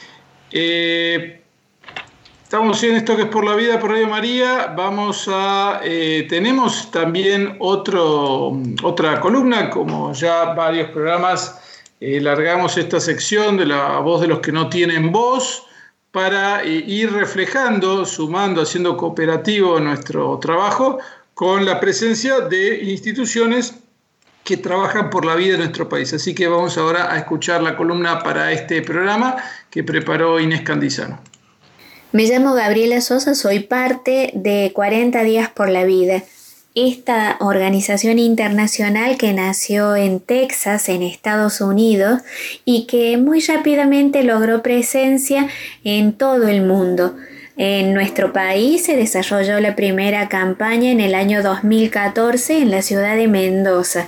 eh, estamos en esto que es Por la Vida, por Radio María. Vamos a, eh, tenemos también otro, otra columna, como ya varios programas. Eh, largamos esta sección de la voz de los que no tienen voz para eh, ir reflejando, sumando, haciendo cooperativo nuestro trabajo con la presencia de instituciones que trabajan por la vida de nuestro país. Así que vamos ahora a escuchar la columna para este programa que preparó Inés Candizano. Me llamo Gabriela Sosa, soy parte de cuarenta días por la vida. Esta organización internacional que nació en Texas, en Estados Unidos, y que muy rápidamente logró presencia en todo el mundo. En nuestro país se desarrolló la primera campaña en el año dos mil catorce en la ciudad de Mendoza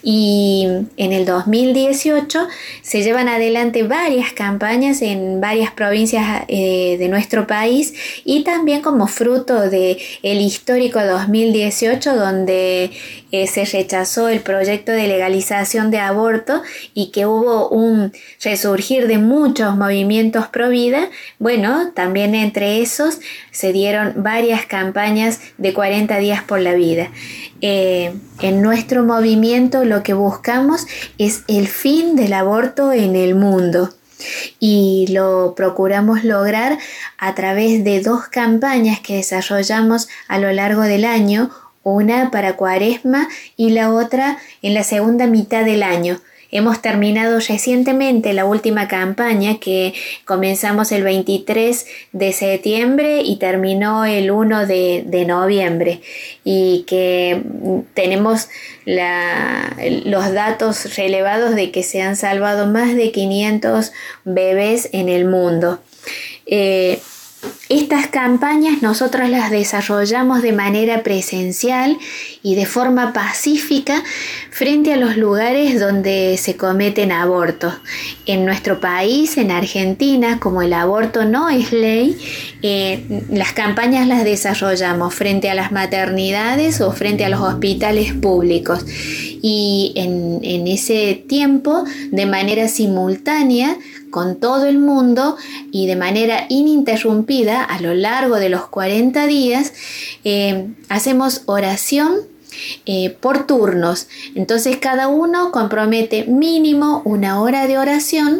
y en el dos mil dieciocho se llevan adelante varias campañas en varias provincias eh, de nuestro país y también como fruto de el histórico dos mil dieciocho donde eh, se rechazó el proyecto de legalización de aborto y que hubo un resurgir de muchos movimientos pro vida. Bueno, también entre esos se dieron varias campañas de cuarenta días por la vida. Eh, en nuestro movimiento lo que buscamos es el fin del aborto en el mundo y lo procuramos lograr a través de dos campañas que desarrollamos a lo largo del año, una para Cuaresma y la otra en la segunda mitad del año. Hemos terminado recientemente la última campaña que comenzamos el veintitrés de septiembre y terminó el primero de, de noviembre y que tenemos la, los datos relevados de que se han salvado más de quinientos bebés en el mundo. Eh, Estas campañas nosotros las desarrollamos de manera presencial y de forma pacífica frente a los lugares donde se cometen abortos. En nuestro país, en Argentina, como el aborto no es ley, eh, las campañas las desarrollamos frente a las maternidades o frente a los hospitales públicos. Y en, en ese tiempo, de manera simultánea, con todo el mundo y de manera ininterrumpida a lo largo de los cuarenta días, eh, hacemos oración eh, por turnos. Entonces cada uno compromete mínimo una hora de oración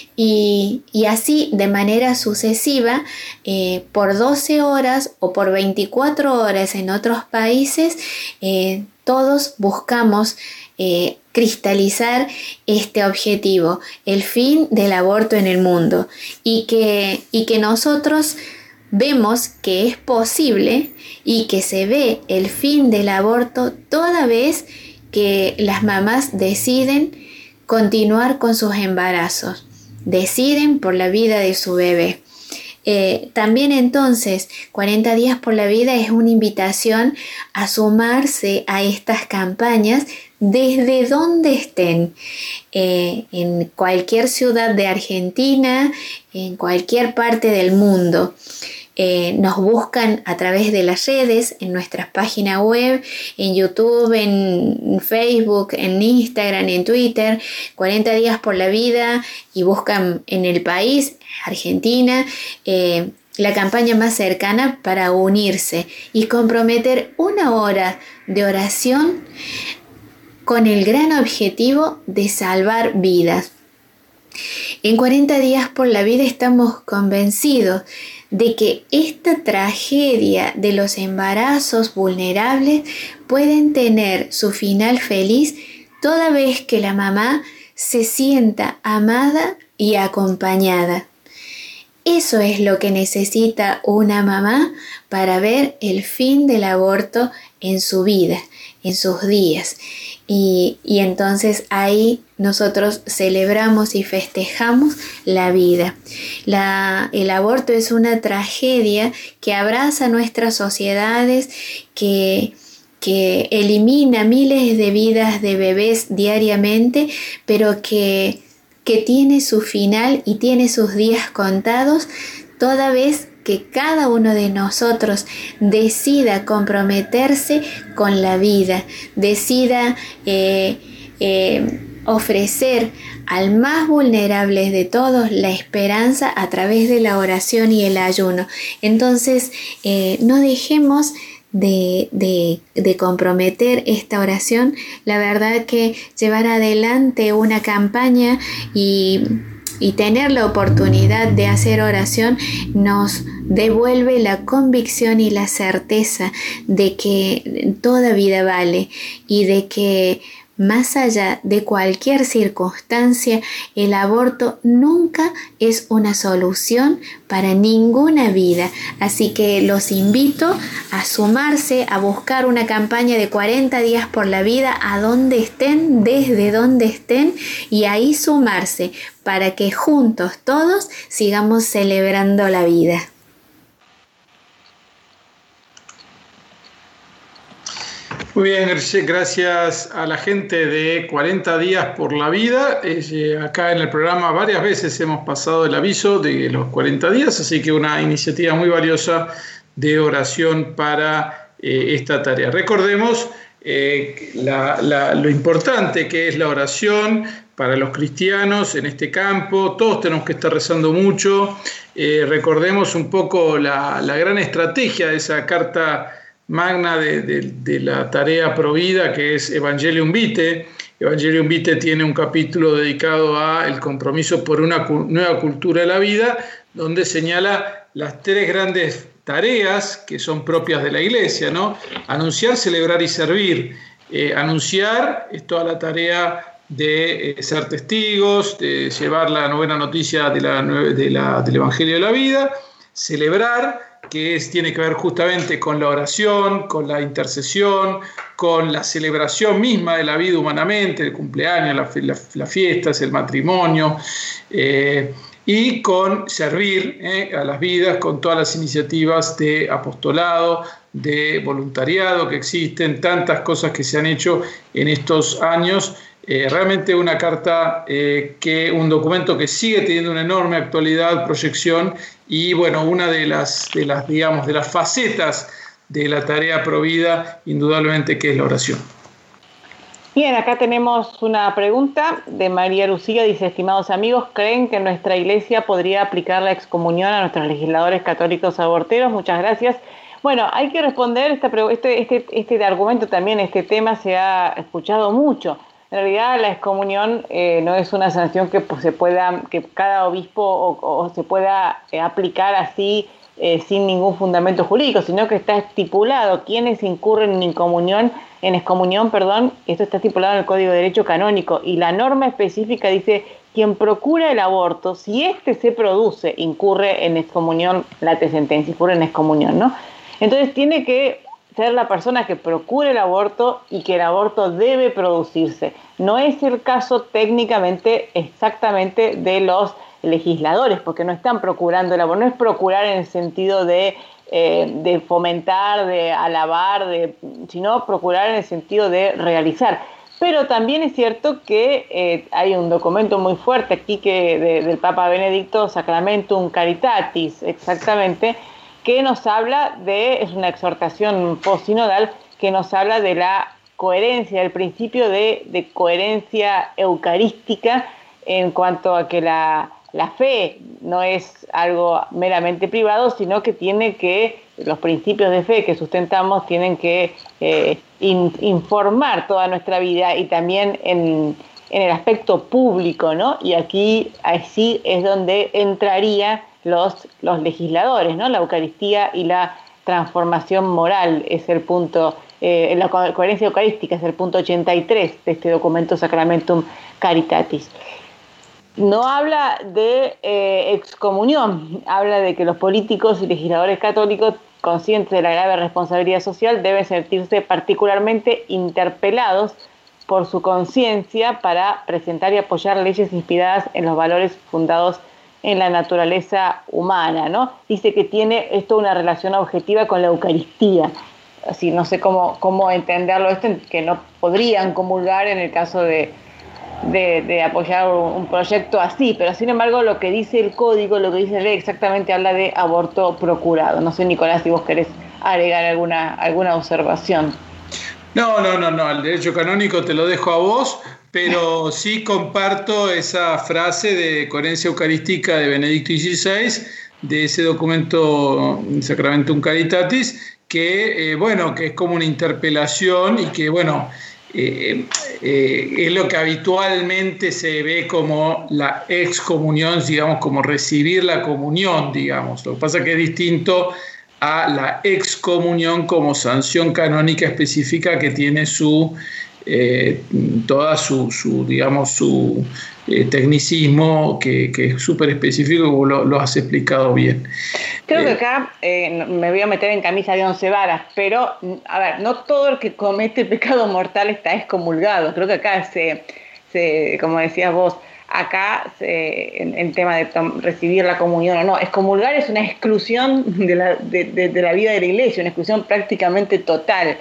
y, y así de manera sucesiva eh, por doce horas o por veinticuatro horas en otros países, eh, todos buscamos eh, cristalizar este objetivo, el fin del aborto en el mundo, y que, y que nosotros vemos que es posible y que se ve el fin del aborto toda vez que las mamás deciden continuar con sus embarazos, deciden por la vida de su bebé. Eh, también entonces cuarenta días por la vida es una invitación a sumarse a estas campañas desde donde estén, eh, en cualquier ciudad de Argentina, en cualquier parte del mundo. Eh, nos buscan a través de las redes, en nuestras páginas web, en YouTube, en Facebook, en Instagram, en Twitter, cuarenta días por la vida, y buscan en el país, Argentina, eh, la campaña más cercana para unirse y comprometer una hora de oración con el gran objetivo de salvar vidas. En cuarenta días por la vida estamos convencidos de que esta tragedia de los embarazos vulnerables pueden tener su final feliz toda vez que la mamá se sienta amada y acompañada. Eso es lo que necesita una mamá para ver el fin del aborto en su vida, en sus días. Y, y entonces ahí nosotros celebramos y festejamos la vida. La, el aborto es una tragedia que abraza nuestras sociedades, que, que elimina miles de vidas de bebés diariamente, pero que, que tiene su final y tiene sus días contados toda vez que cada uno de nosotros decida comprometerse con la vida, decida eh, eh, ofrecer al más vulnerable de todos la esperanza a través de la oración y el ayuno. Entonces, eh, no dejemos de, de, de comprometer esta oración. La verdad que llevar adelante una campaña y Y tener la oportunidad de hacer oración nos devuelve la convicción y la certeza de que toda vida vale y de que más allá de cualquier circunstancia, el aborto nunca es una solución para ninguna vida. Así que los invito a sumarse, a buscar una campaña de cuarenta días por la vida a donde estén, desde donde estén, y ahí sumarse para que juntos todos sigamos celebrando la vida. Muy bien, gracias a la gente de cuarenta días por la vida. Eh, acá en el programa varias veces hemos pasado el aviso de los cuarenta días, así que una iniciativa muy valiosa de oración para eh, esta tarea. Recordemos eh, la, la, lo importante que es la oración para los cristianos en este campo. Todos tenemos que estar rezando mucho. Eh, recordemos un poco la, la gran estrategia de esa carta magna de, de, de la tarea provida, que es Evangelium Vitae. Evangelium Vitae tiene un capítulo dedicado al compromiso por una cu- nueva cultura de la vida, donde señala las tres grandes tareas que son propias de la Iglesia, ¿no? Anunciar, celebrar y servir. Eh, anunciar es toda la tarea de eh, ser testigos, de llevar la novena noticia de la, de la, del Evangelio de la vida. Celebrar, que es, tiene que ver justamente con la oración, con la intercesión, con la celebración misma de la vida humanamente, el cumpleaños, la, la, las fiestas, el matrimonio, eh, y con servir eh, a las vidas con todas las iniciativas de apostolado, de voluntariado que existen, tantas cosas que se han hecho en estos años. Eh, realmente una carta, eh, que un documento que sigue teniendo una enorme actualidad, proyección, y bueno, una de las, de las, digamos, de las facetas de la tarea provida, indudablemente, que es la oración. Bien, acá tenemos una pregunta de María Lucía, dice: estimados amigos, ¿creen que nuestra Iglesia podría aplicar la excomunión a nuestros legisladores católicos aborteros? Muchas gracias. Bueno, hay que responder, esta, este, este, este argumento también, este tema se ha escuchado mucho. En realidad la excomunión eh, no es una sanción que pues, se pueda, que cada obispo o, o se pueda eh, aplicar así eh, sin ningún fundamento jurídico, sino que está estipulado quiénes incurren en incomunión, en excomunión, perdón, esto está estipulado en el Código de Derecho Canónico, y la norma específica dice: quien procura el aborto, si éste se produce, incurre en excomunión late sentencia, incurre en excomunión, ¿no? Entonces tiene que ser la persona que procure el aborto y que el aborto debe producirse. No es el caso técnicamente exactamente de los legisladores, porque no están procurando el aborto, no es procurar en el sentido de, eh, de fomentar, de alabar, de, sino procurar en el sentido de realizar. Pero también es cierto que eh, hay un documento muy fuerte aquí que de, del Papa Benedicto, Sacramentum Caritatis, exactamente, que nos habla de, es una exhortación postsinodal, que nos habla de la coherencia, el principio de, de coherencia eucarística en cuanto a que la, la fe no es algo meramente privado, sino que tiene que, los principios de fe que sustentamos tienen que eh, in, informar toda nuestra vida y también en, en el aspecto público, ¿no? Y aquí así es donde entraría Los, los legisladores, ¿no? La Eucaristía y la transformación moral es el punto, eh, la co- coherencia eucarística es el punto ochenta y tres de este documento Sacramentum Caritatis. No habla de eh, excomunión, habla de que los políticos y legisladores católicos, conscientes de la grave responsabilidad social, deben sentirse particularmente interpelados por su conciencia para presentar y apoyar leyes inspiradas en los valores fundados en la naturaleza humana, ¿no? Dice que tiene esto una relación objetiva con la Eucaristía. Así, no sé cómo, cómo entenderlo esto, que no podrían comulgar en el caso de, de, de apoyar un proyecto así, pero sin embargo lo que dice el código, lo que dice la ley, exactamente habla de aborto procurado. No sé, Nicolás, si vos querés agregar alguna, alguna observación. No, no, no, no, el derecho canónico te lo dejo a vos, pero sí comparto esa frase de coherencia eucarística de Benedicto dieciséis, de ese documento Sacramentum Caritatis, que, eh, bueno, que es como una interpelación y que, bueno, eh, eh, es lo que habitualmente se ve como la excomunión, digamos, como recibir la comunión, digamos. Lo que pasa es que es distinto a la excomunión como sanción canónica específica que tiene su eh, toda su, su digamos su eh, tecnicismo que, que es súper específico, como lo, lo has explicado bien. Creo eh, que acá eh, me voy a meter en camisa de once varas, pero a ver, no todo el que comete pecado mortal está excomulgado. Creo que acá se, se como decías vos, acá se, en el tema de tom, recibir la comunión o no, excomulgar es una exclusión de la, de, de, de la vida de la iglesia, una exclusión prácticamente total.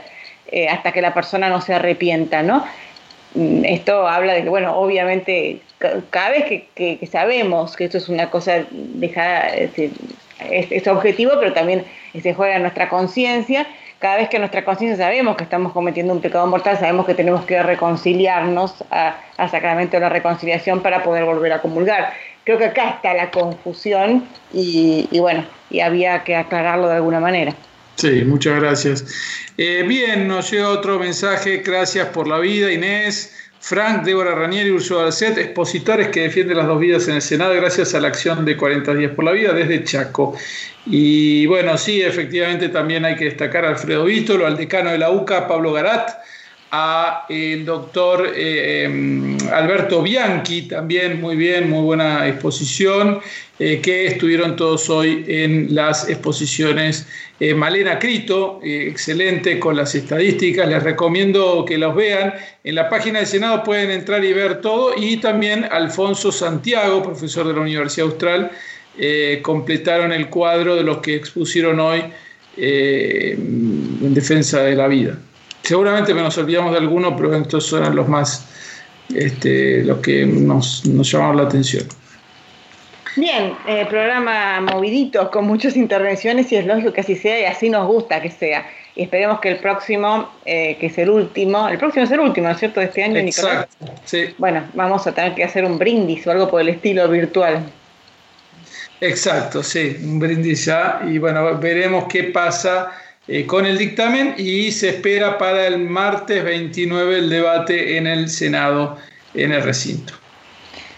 eh, hasta que la persona no se arrepienta, ¿no? Esto habla de que, bueno, obviamente, cada vez que, que, que sabemos que esto es una cosa dejada, es, es, es objetivo, pero también se juega en nuestra conciencia. Cada vez que en nuestra conciencia sabemos que estamos cometiendo un pecado mortal, sabemos que tenemos que reconciliarnos al sacramento de la reconciliación para poder volver a comulgar. Creo que acá está la confusión y, y bueno, y había que aclararlo de alguna manera. Sí, muchas gracias. Eh, bien, nos llega otro mensaje. Gracias por la vida, Inés. Frank, Débora Ranieri y Ursula Alcet, expositores que defienden las dos vidas en el Senado gracias a la acción de cuarenta días por la vida desde Chaco. Y bueno, sí, efectivamente también hay que destacar a Alfredo Vítolo, al decano de la U C A, Pablo Garat, a el doctor eh, Alberto Bianchi, también muy bien, muy buena exposición, eh, que estuvieron todos hoy en las exposiciones. Eh, Malena Crito, eh, excelente con las estadísticas, les recomiendo que los vean. En la página del Senado pueden entrar y ver todo, y también Alfonso Santiago, profesor de la Universidad Austral, eh, completaron el cuadro de los que expusieron hoy eh, en defensa de la vida. Seguramente que nos olvidamos de alguno, pero estos son los más, este, los que nos, nos llamaron la atención. Bien, eh, programa movidito, con muchas intervenciones, y es lógico que así sea, y así nos gusta que sea. Y esperemos que el próximo, eh, que es el último, el próximo es el último, ¿no es cierto?, de este año, Nicolás. Exacto, sí. Bueno, vamos a tener que hacer un brindis o algo por el estilo virtual. Exacto, sí, un brindis ya, y bueno, veremos qué pasa eh, con el dictamen, y se espera para el martes veintinueve el debate en el Senado, en el recinto.